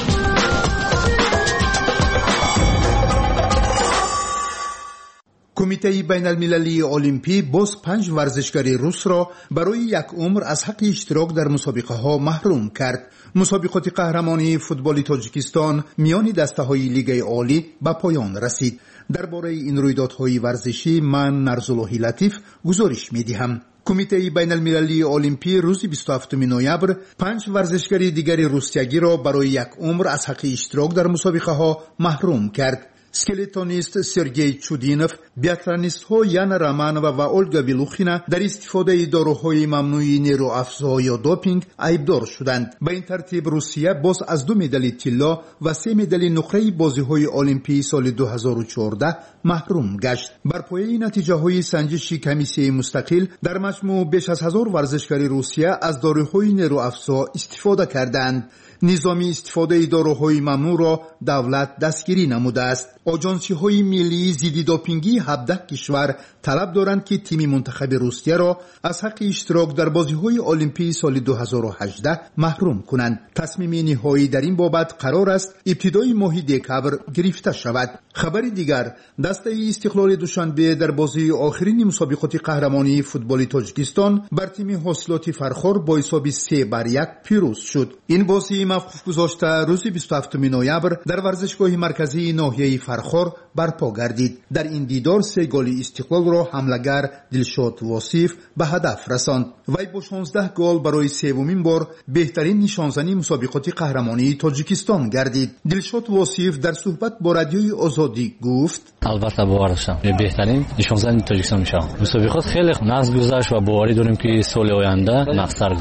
کمیته بین المللی المپی باز 5 ورزشکاری روس را برای یک عمر از حق اشتراک در مسابقه ها محروم کرد. مسابقات قهرمانی فوتبال تاجیکستان میان دسته های لیگ عالی به پایان رسید. درباره این رویدادهای ورزشی من نرزالله لطیف گزارش میدهم. کمیته بین المللی المپی روز 27 نوامبر 5 ورزشکاری دیگر روسیایی را برای یک عمر از حق اشتراک در مسابقه ها محروم کرد. سکلیتونیست سرگئی چودینوف، بیاتلانیست ها یان رامانووا و اولگا ویلوخینا در استفاده داروهای ممنوع نیروافزا یا دوپینگ عیبدار شدند. به این ترتیب روسیه باز از 2 مدال طلا و 3 مدال نقره بازی‌های المپی سال 2014 محروم گشت. بر پایه نتیجه های سنجش کمیسیه مستقل در مجموع بیش از 1000 ورزشکار روسیه از داروهای نیروافزا استفاده کردند. نظامی استفاده داروهای ممنوع را دولت دستگیری نموده است. آژانسی های ملی ضد دوپینگی 17 کشور طلب دارند که تیم منتخب روسیه را از حق اشتراک در بازی‌های المپی سال 2018 محروم کنند. تصمیم نهایی در این بابت قرار است ابتدای ماه دکامبر گرفته شود. خبر دیگر، دسته استقلال دوشنبه در بازی آخرین مسابقات قهرمانی فوتبال تاجیکستان بر تیم حاصلات فرخار با حساب 3-1 پیروز شد. این بازی موقوف گذاشته روز 27 نوامبر در ورزشگاه مرکزی ناحیه فرخار برپا گردید. در این دیدار 3 گل استقلال را حمله‌گر دلشاد واصف به هدف رساند. وی با 16 گل برای سومین بار بهترین نشانزنی مسابقات قهرمانی تاجیکستان گردید. دلشاد واصف در صحبت با رادیوی آزادی گفت: البته باور داشتم بهترین نشانزنی تاجیکستان میشه. مسابقات خیلی ناز گذشت و باوری داریم که سال آینده نقصر گذارد.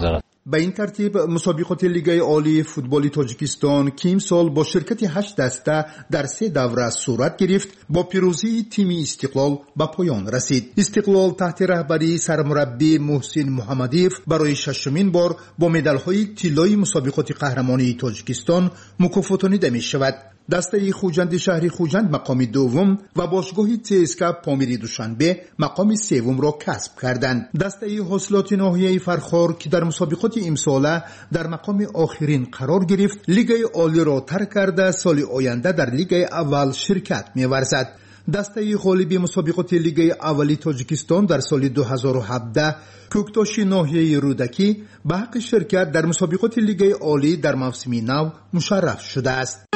به این ترتیب مسابقات لیگ عالی فوتبال تاجیکستان که امسال با شرکت 8 دسته در 3 دوره صورت گرفت با پیروزی تیم استقلال به پایان رسید. استقلال تحت رهبری سرمربی محسن محمدیف برای 6مین بار با مدال‌های طلایی مسابقات قهرمانی تاجیکستان مکافاتانیده می شود. دسته خوجند شهری خوجند مقام دوم و باشگاه تسکا پامیری دوشنبه مقام سوم را کسب کردند. دسته حاصلات ناحیه فرخار که در مسابقات امساله در مقام آخرین قرار گرفت، لیگ عالی را ترک کرده سال آینده در لیگ اول شرکت می‌ورزد. دسته غالب مسابقات لیگ اولی تاجیکستان در سال 2017 کوکتاش ناحیه رودکی به حق شرکت در مسابقات لیگ عالی در موسم نو مشرف شده است.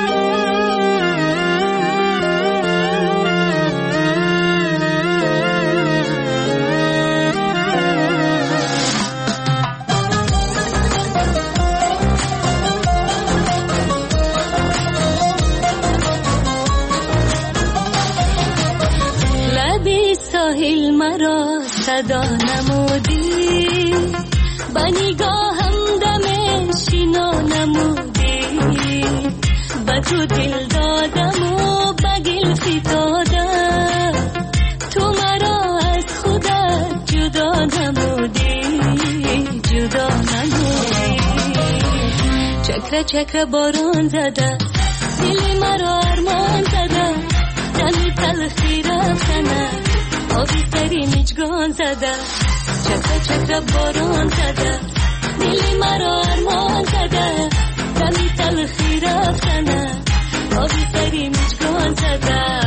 صدا نمودی با نگاهم دم شینا نمودی با تو دل دادم و با گل فتادم تو مرا از خودت جدا نمودی جدا نمودی چکره چکره باران زده دل مرا ارمان زده دمی تلخی رفتنه آبی سری میچگان زده چکره چکره باران زده دلی مرا ارمان زده دمی تلخی رفتنه آبی سری میچگان زده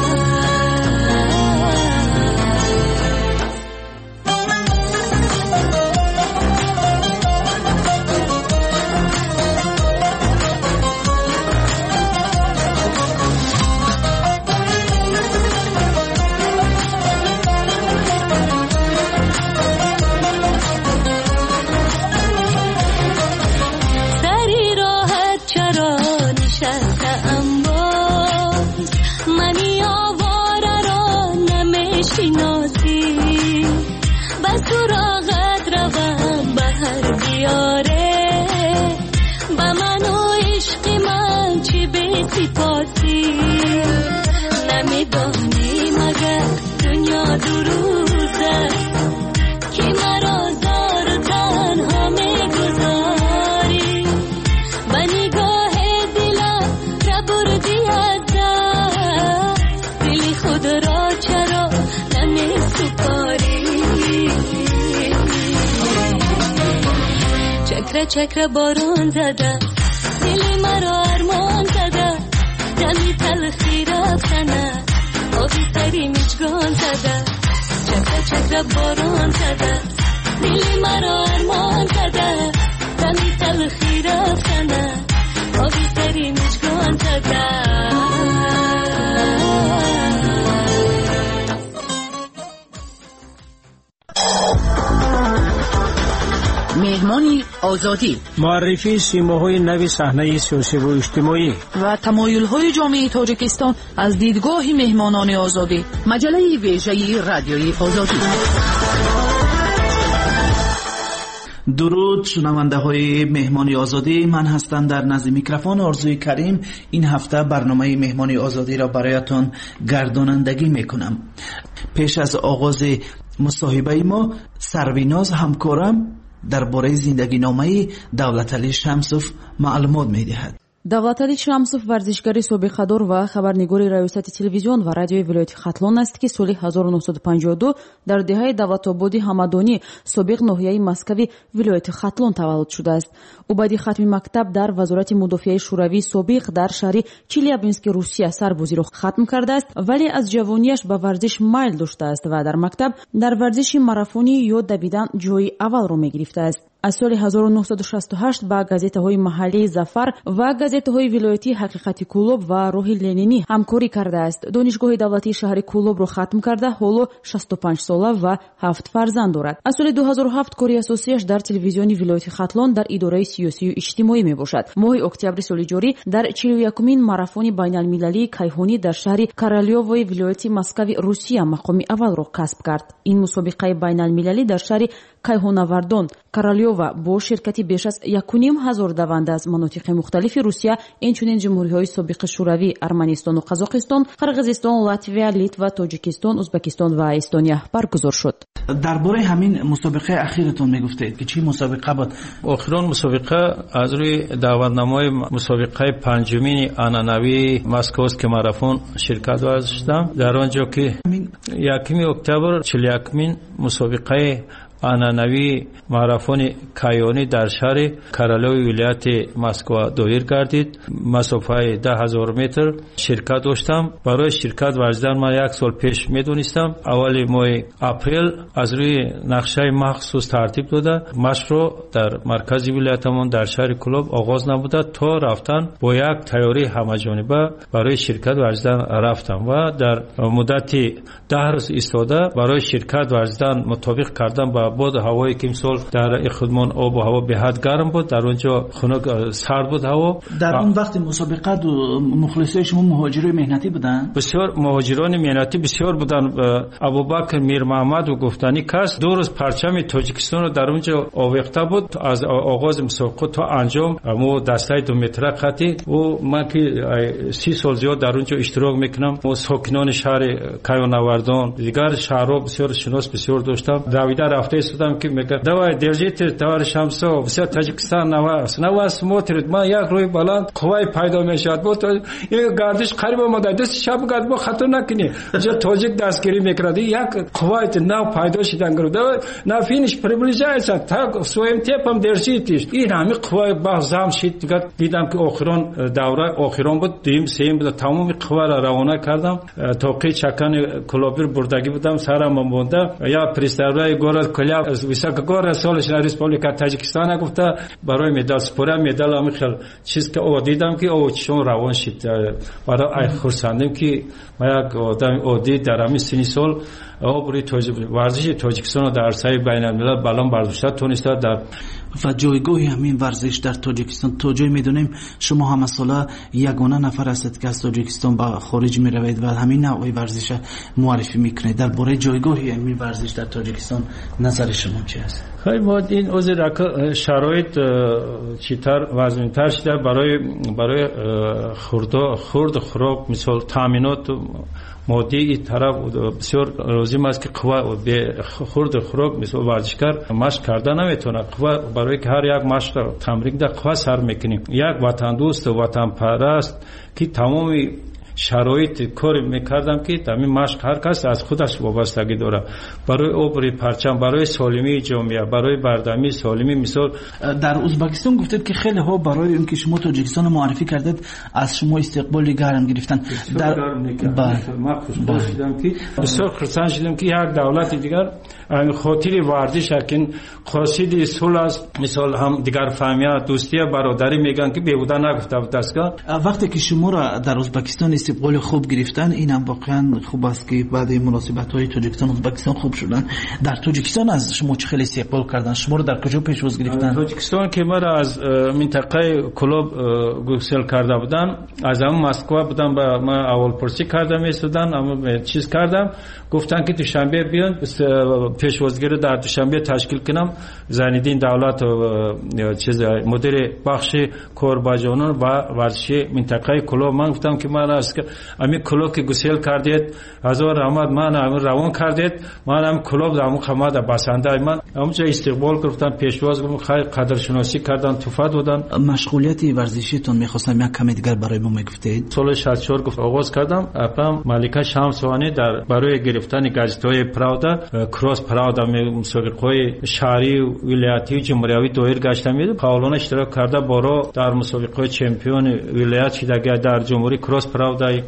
چکره باران زده دل مرا ارمان زده دمی تلخی رفتنه آبی سری میچگان زده چکره چکره باران زده دل مرا ارمان زده دمی تلخی رفتنه آبی سری میچگان زده مهمانی آزادی، معرفی سیماهای نوی صحنه سیاسی و اجتماعی و تمایل‌های جامعه تاجیکستان از دیدگاه مهمانان آزادی. مجله ویژه رادیویی آزادی. درود شنونده های مهمانی آزادی، من هستم در نزد میکروفون آرزوی کریم. این هفته برنامه مهمانی آزادی را برایتان گردانندگی میکنم. پیش از آغاز مصاحبه ما سرویناز همکارم درباره زندگی نامه دولتعلی شمسوف معلومات میدهد. давлатали шамсов варзишгари собиқадор ва хабарнигори раёсати телевизион ва радиои вилояти хатлон аст ки соли 1952 дар деҳаи давлатободи ҳамадонӣ собиқ ноҳияи маскави вилояти хатлон таваллуд шудааст. ӯ баъди хатми мактаб дар вазорати мудофиаи шӯравии собиқ дар шаҳри челябински русия сарбозиро хатм кардааст, вале аз ҷавонияш ба варзиш майл доштааст ва дар мактаб дар варзиши марафонӣ ё давидан ҷойи аввалро мегирифтааст. аз соли 1968 ба газетаҳои маҳаллии зафар ва газетаҳои вилоятӣ ҳақиқати кӯлоб ва роҳи ленинӣ ҳамкорӣ кардааст. донишгоҳи давлатии шаҳри кӯлобро хатм карда ҳоло 65 сола ва 7 фарзанд дорад. аз соли 2007 кори асосияш дар телевизиони вилояти хатлон дар идораи сиёсию иҷтимоӣ мебошад. моҳи октябри соли ҷорӣ дар 41-умин марафони байналмилалии кайҳонӣ дар шаҳри королёвои вилояти маскави русия мақоми аввалро касб кард. ин мусобиқаи байналмилалӣ дар шаҳри кайҳонавардон королёв ва бо ширкати беш аз 1,5 даванда аз манотиқи мухталифи Русия, инчунин ҷумҳуриҳои собиқи шӯравӣ Арманистону Қазоқистон, Қирғизистон, Латвия, Литва, Тоҷикистон, Узбекистон ва Эстония баргузор шуд. дар бораи ҳамин мусобиқаи ахиратон мегуфтед ки чӣ мусобиқа буд? охирон мусобиқа аз рӯи даъватнамои мусобиқаи панҷумини анъанавии Московский марафон ширкат варзиштам. дар он ҷо ки 1 октябр 41-мин мусобиқаи анъанавии марафони кайёнӣ дар шаҳри Королёви вилояти Москва доир гардид. масофаи 10,000 метр ширкат доштам. барои ширкат варзидан ман 1 сол пеш медонистам. аввали моҳи апрел аз рӯи нақшаи махсус тартиб дода машқро дар маркази вилоятамон дар шаҳри Кӯлоб оғоз намуда то рафтан бо як тайёрии ҳамаҷониба барои ширкат варзидан рафтам ва дар муддати 10 рӯз истода барои ширкат варзидан мутобиқ кардан ба бод ҳавое ки имсол дар ихудмон обу ҳаво беҳад гарм буд, дар он ҷо хунук сард буд ҳаво. дар он вақти мусобиқа мухлисои шумо муҳоҷирони меҳнатӣ буданд? бисёр муҳоҷирони меҳнатӣ бисёр буданд. Абубакр Мирмаҳмадов гуфтани кас 2 рӯз парчами Тоҷикистонро дар он ҷо овехта буд. аз оғози мусобиқа то анҷом мо дастаи 2 метра қати ман ки 30 сол зиёд дар он ҷо иштирок мекунам. сокинони шаҳри кайёнавардон дигар шаҳрҳо бисёр шинос бисёр доштам. давида рафта истодам ки мега давай держите товарищ Шамсо, вся Таҷикистон на вас смотрит. ман як рӯи баланд қувваи пайдо мешавад. бо гардиш қариб омада дасти шаб гад бо хато накунӣ. ҷо тоҷик дастгирӣ мекунад. як қувваи нав пайдо шидан гуфт давай на финиш приближается так своим темпом держитесь. ин ҳами қувваи бахт зам шид. дигар дидам ки охирон давра охирон буд, дуюм сеюм буд. тамоми қувваро равона кардам. тоқи чакани Кӯлобир бурдагӣ будам. сарам монда я представляю город Кӯляв, высокогорная солнечная республика Таҷикистона гуфта барои медал спора. медал ами хел чиз ки дидам ки чишон равон шид. барои ай хурсандим ки ма як одами оддӣ дар ҳамин синни сол обури варзиши Тоҷикистонро дар арсаи байналмилал балон бардошта тониста. дар ва ҷойгоҳи ҳамин варзиш дар Тоҷикистон то ҷое медонем шумо ҳамасола ягона нафар ҳастед ки аз Тоҷикистон ба хориҷ меравед ва ҳамин навъи варзиша муаррифӣ мекунед. дар бораи ҷойгоҳи ҳамин варзиш дар Тоҷикистон назари шумо чӣ аст? ин ози шароит читар вазнинтар шуда барои хурд хӯрок мисол таъминот моддии тараф бисёр лозим аст ки қувва хурд хӯрок мисол варзишкар машқ карда наметавонад. қувва барои ки ҳар як машқро тамрин да қувва сарф мекунем. як ватандӯст ватанпараст ки тамоми шароит кор мекардам ки ҳамин машқ ҳар кас аз худаш вобастагӣ дорад. барои обри парчам, барои солимии ҷомеа, барои бардамии солимӣ мисол дар Узбекистон гуфтед ки хелеҳо барои он ки шумо Тоҷикистонро муаррифӣ кардед аз шумо истиқболи гарм гирифтан. ман хушбол шудам ки бисёр хурсанд шудам ки як давлати дигар хотири варзиша ки қосиди сулҳ аст. мисол ҳам дигар фаҳмия дӯстия бародарӣ мегӯянд ки беҳуда нагуфта дастгоҳ. вақте ки шуморо дар Узбекистон استقبال خوب گرفتن، اینم واقعا خوب است که بعد مناسبت‌های تاجیکستان و ازبکستان خوب شدن. در تاجیکستان از شما چه خیلی استقبال کردن؟ شما رو در کجا پیشواز گرفتن؟ تاجیکستان که مرا از منطقه کلوب گسل کرده بودن، از هم مسکو بودم با ما اول پرسی کردم ایستادن، اما چیز کردم گفتن که دوشنبه بیان پیشوازگیری در دوشنبه تشکیل کنم. زیندین دولت چیز مدیر بخش کورباجانان و ورزشی منطقه کلوب، من گفتم که من از امی کلوب که گسل کردید هزار رحمت من روان کردید، من هم کلوب دامو خماد بسنده من همونجا استقبال گفتم، پیشواز گفتم، خیلی قدر شناسی کردن، توفا دادن. مشغولیت ورزشیتون می‌خواستم یک کمی دیگر برای ما میگفتید. سال 64 گفت آغاز کردم. اپم مالکه شمسوانی در برای گرفتن گزیت‌های پراودا، کراس پراودا مسابقه‌های شهری و ولایتی و جمهوری دایر گشتم. فعالانه اشتراک کرده بارا در مسابقه چمپیون ولایت شده در جمهوری کراس پراودا.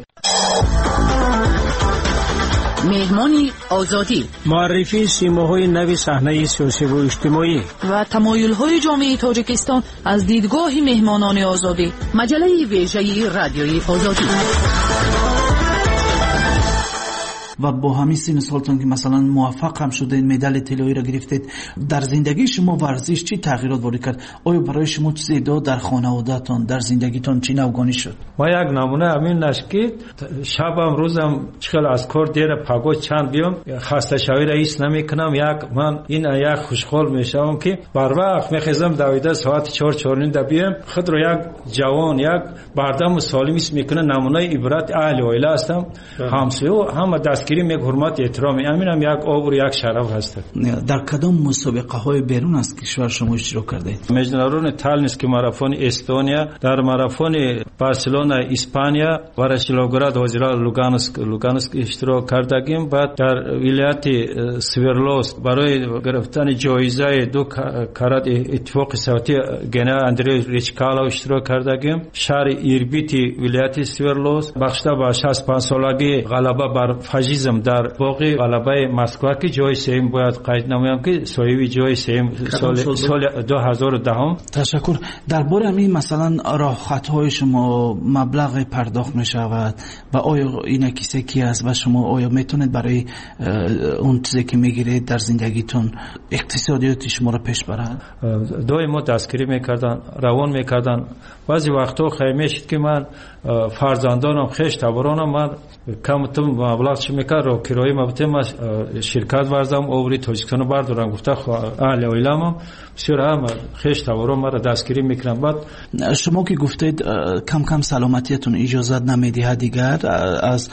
مهمانی آزادی، معرفی سیماهای نو صحنه سیاسی و اجتماعی و تمایل‌های جامعه تاجیکستان از دیدگاه مهمانان آزادی. مجله ویژه رادیوی آزادی. و با همین سن سالتون که مثلا موفق هم شدید، مدال طلایی را گرفتید، در زندگی شما ورزش چی تغییرات وارد کرد؟ آیا برای شما چیزی داد در خانواده‌تان، در زندگیتان چی نوگانی شد؟ ما یک نمونه همین نشکی شبم روزم چقدر از کار دیر پگو چند بیام خسته شوی رئیس نمیکنم. من این یک خوشحال میشم که بر وقت میخیزم دویده ساعت 4:45 بیام خود رو یک جوان یک بردم سالم است میکنه. نمونه عبرت اهل عائله هستم، همسایه و هم دستگیری میک حرمت احترام همینم یک آبر یک شرف هست. در کدام مسابقه های بیرون از کشور شما اشتراک کردید؟ مجنرون تالنسکی ماراتون استونیا، در ماراتون بارسلونا اسپانیا و رشلوگراد وزیرا لوگانسک اشتراک کردیم. بعد در ولایت سویرلوس برای گرفتن جایزه 2 کارات اتفاق صوتی گنه اندری ریچکالا اشتراک کردیم. شهر ایربیتی ولایت سویرلوس بخشیده به 65 سالگی غلبه بر فاشیسم در باقی غلبه مسکو که جای سوم باید قید نمایم که سویوی جای سوم سال 2010. تشکر. درباره همین مثلا راحت‌های شما مبلغ پرداخت می شود و آیا این کیسه کی است و شما آیا میتونید برای اون چیزی که میگیرید در زندگیتون اقتصادیات شما را پیش برد؟ ما دستگیری میکردن، روان میکردن. بعضی وقتا خیلی شد که من فرزندانم خیش تبرانم من کم تو مبلغ چی میکرد رو کرایه مبته من شرکت ورزم اوری تاجیکستان بردارم گفته اهل عائله‌ام بسیار هم خیش تبران مرا دستگیری میکنم. بعد شما که گفتید کم کم سلامتیتون اجازه نمیدهد دیگر از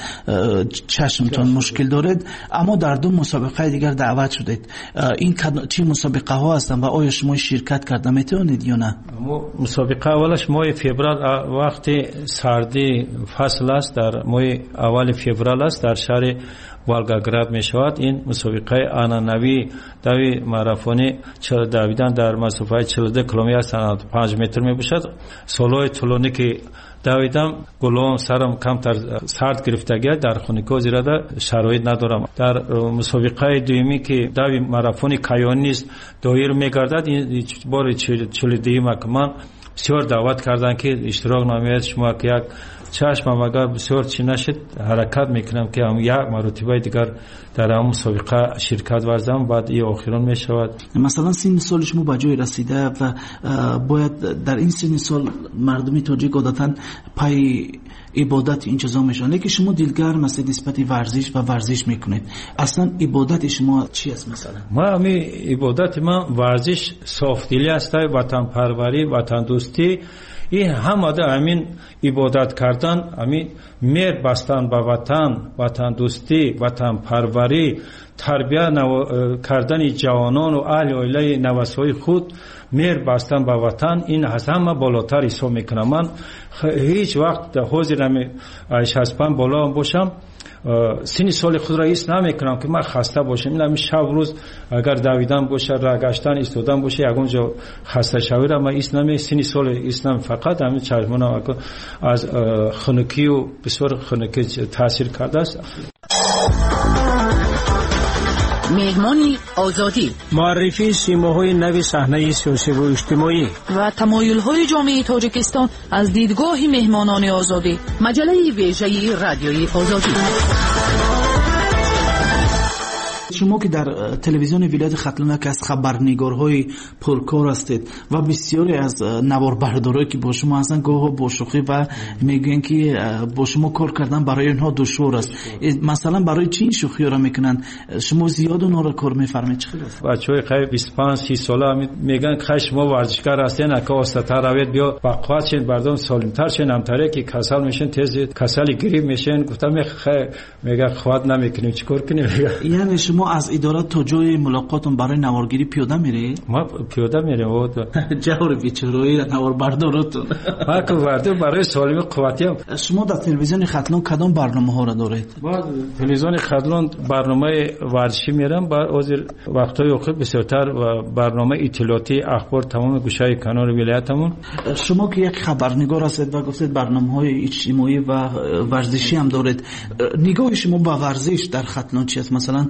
چشمتون مشکل دارید، اما در 2 مسابقه دیگر دعوت شدید. این چه مسابقه ها هستن و آیا شما شرکت کرده میتونید یا نه؟ مسابقه اولش ماه فوریه وقتی سردی فصل است، در ماه اول فوریه است در شهر والگاگراد می شود. این مسابقه آنانوی دوی ماراتونی دویدن در مسافت 42 کیلومتر 5 متر می باشد. سالهای طولانی که دویدم گلوم سرم کمتر سرد گرفتگی در خونگی زیرا شرایط ندارم. در مسابقه دومی که دوی ماراتونی کیانی است دایر میگردد این بار 42 من بسیار دعوت کردن که اشتراک نمایید شما که یک چشمم اگر بسیار چی نشد حرکت میکنم که هم یک مرتبه دیگر در هم مسابقه شرکت ورزم. بعد این آخران میشود. مثلا سن سال شما به جای رسیده و باید در این سن سال مردمی تاجیک عادتا پای عبادت این چیزا میشن، لیکن شما دلگرم هستید نسبت ورزش و ورزش میکنید. اصلا عبادت شما چی است؟ مثلا ما همین عبادت ما ورزش صافدلی است، وطن پروری، وطن دوستی. این همه ده همین عبادت کردن، همین مهر بستن به وطن، وطن دوستی، وطن پروری، تربیت کردن جوانان و اهل عائله نوسای خود، مهر بستن به وطن، این از همه بالاتر حساب میکنم. من هیچ وقت حاضر نمی 65 بالا باشم سن سال خود را ایست نمیکنم که من خسته باشم. این شب روز اگر دویدن باشه، رگشتن ایستادن باشه، یگونجا خسته شوی را من ایست نمی سن سال ایست نمی. فقط همین چشمانم از خنکی و بسیار خنکی تاثیر کرده است. مهمانی آزادی، معرفی سیماهای نو صحنه سیاسی و اجتماعی و تمایل‌های جامعه تاجیکستان از دیدگاه مهمانان آزادی. مجله ویژه رادیوی آزادی. شما که در تلویزیون ولایت ختلونک از خبرنگارهای پرکار هستید و بسیاری از نواربردارایی که با شما هستن گاه با شوخی و میگن که با شما کار کردن برای اونها دشوار است. مثلا برای چی این شوخی را میکنن؟ شما زیاد اونها را کار میفرمایید؟ چه خیلی بچهای خیلی 25 30 ساله میگن که شما ورزشکار هستین، اگه واسطه روید بیا بقوت شین، بردم سالمتر شین، همتره که کسل میشن، تیز کسل گریب میشن. گفتم میگه خود نمیکنیم چیکار کنیم؟ یعنی شما از اداره تا جای ملاقاتون برای نوارگیری پیاده میری؟ ما پیاده میریم. جور بیچاره‌ای نواربرداراتون. ما که ورده برای سالم قوتی. شما در تلویزیون ختلون کدام برنامه‌ها را دارید؟ ما تلویزیون ختلون برنامه ورزشی میرم، بعد از وقتای آخر بسیارتر و برنامه اطلاعاتی اخبار تمام گوشه کنار ولایتمون. شما که یک خبرنگار هستید و گفتید برنامه‌های اجتماعی و ورزشی هم دارید، نگاه شما به ورزش در ختلون چی است؟ مثلا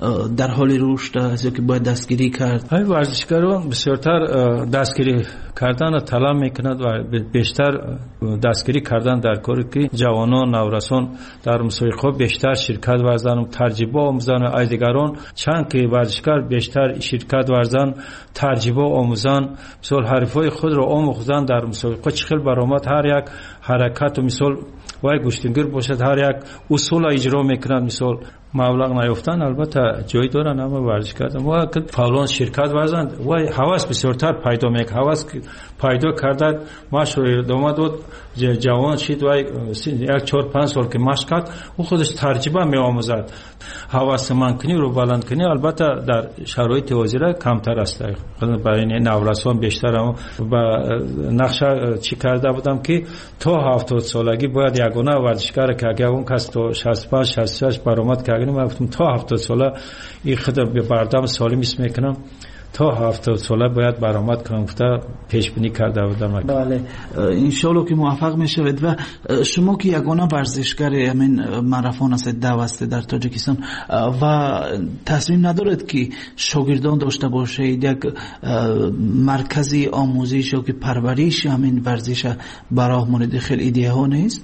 در حال رشد است یا که باید دستگیری کرد؟ های ورزشکاران بسیارتر دستگیری کردن طلب میکند و بیشتر دستگیری کردن در کاری که جوانان نورسان در مسابقه بیشتر شرکت ورزن، تجربه آموزن. از دیگران چند که ورزشکار بیشتر شرکت ورزن، تجربه آموزن، مثلا حرفای خود را آموزن در مسابقه چه خیلی برآمد، هر یک حرکت و مثال وای گوشتنگر باشد، هر یک اصول اجرا میکنند، مثال مبلغ نیافتن البته جای دارن، اما ورزشکار ما که فعالان شرکت ورزند وای هوس بسیارتر پیدا میکنه. هوس پیدا کرده ماش رو دوما داد جوان شید وای 4-5 سال که مشق کرد او خودش تجربه میآموزد. هوس من کنی رو بلند کنی البته در شرایط وزیره کمتر است. برای نورسان بیشتر. هم با نقشه چی کرده بودم که تا 70 سالگی باید یگانه ورزشکار که اگه اون کس تو 65-66 برآمد که من گفتم تا 70 ساله این خود به بردم سالم اسم میکنم، تا 70 ساله باید برآمد کنم گفته پیش بینی کرده بودم. بله ان شاءالله که موفق میشوید. و شما که یگانه ورزشکار همین ماراتون هستید دوسته در تاجیکستان و تصمیم ندارید که شاگردان داشته باشید، یک مرکزی آموزش یا که پرورش همین ورزش برای مورد خیلی ایده ها نیست؟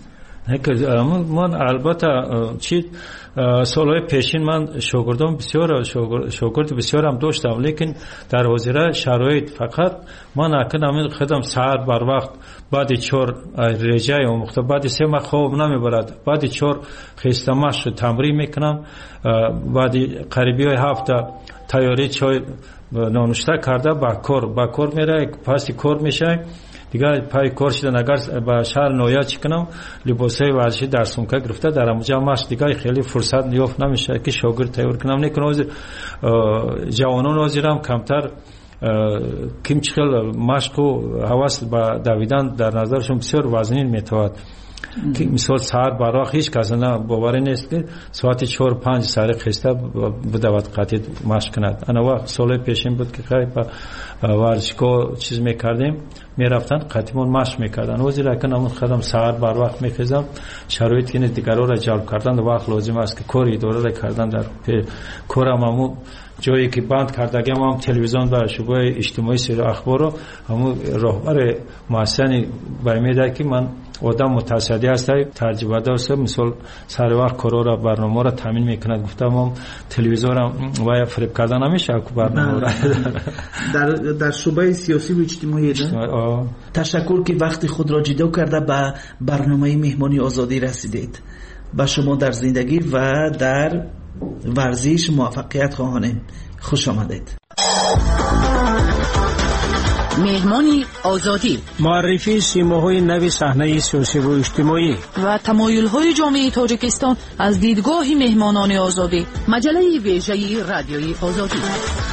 من البته چی سالهای پیشین من شاگردان شاگرد بسیار هم داشتم، لیکن در وزیره شرایط فقط من اکنون خودم ساعت بر وقت بعد 4 رجای آموخته، بعد 3 ما خواب نمیبرد، بعد 4 خیستماش تمرین میکنم، بعد قریبی 7 تیاری چای نانوشته کرده با کار میره، پس کار میشه دیگه پای کار شدن. اگر با شهر نویا چکنم لباسای ورزشی در سومکه گرفته در اونجا ماش دیگه خیلی فرصت نیافت نمیشه که شاگرد تیار کنم. نکنه جوانان وزیرم کمتر کم چخل مشق و حواس با دویدن در نظرشون بسیار وزنین میتواد که مثال ساعت براق هیچ کس نه باوری نیست که ساعت 4-5 سر خسته بدود قطعی مشق کند. انا وقت سال پیشین بود که خیلی با ورزشگاه چیز میکردیم میرفتن قطعیمون مشق میکردن. وزیر اکن همون خودم ساعت بر وقت میخیزم، شرایط که دیگران را جلب کردن وقت لازم است که کار اداره را کردن در کارم همون جایی که بند کردگیم هم تلویزیون و شبه اجتماعی سیر اخبار رو همون راهبر محسنی برمیده که من آدم متصدی هستم ترجمه داشته مثال سر وقت کارا را برنامه را تامین میکند. گفتم هم تلویزیون و فریب کردن نمیشه که برنامه را در شبه سیاسی و اجتماعی تشکر که وقتی خود را جدا کرده به برنامه مهمانی آزادی رسیدید. با شما در زندگی و در ورزش موفقیت خواهانم. خوش آمدید. مهمانی آزادی، معرفی سیماهای نو صحنه سیاسی و اجتماعی و تمایل‌های جامعه تاجیکستان از دیدگاه مهمانان آزادی. مجله ویژه رادیویی آزادی.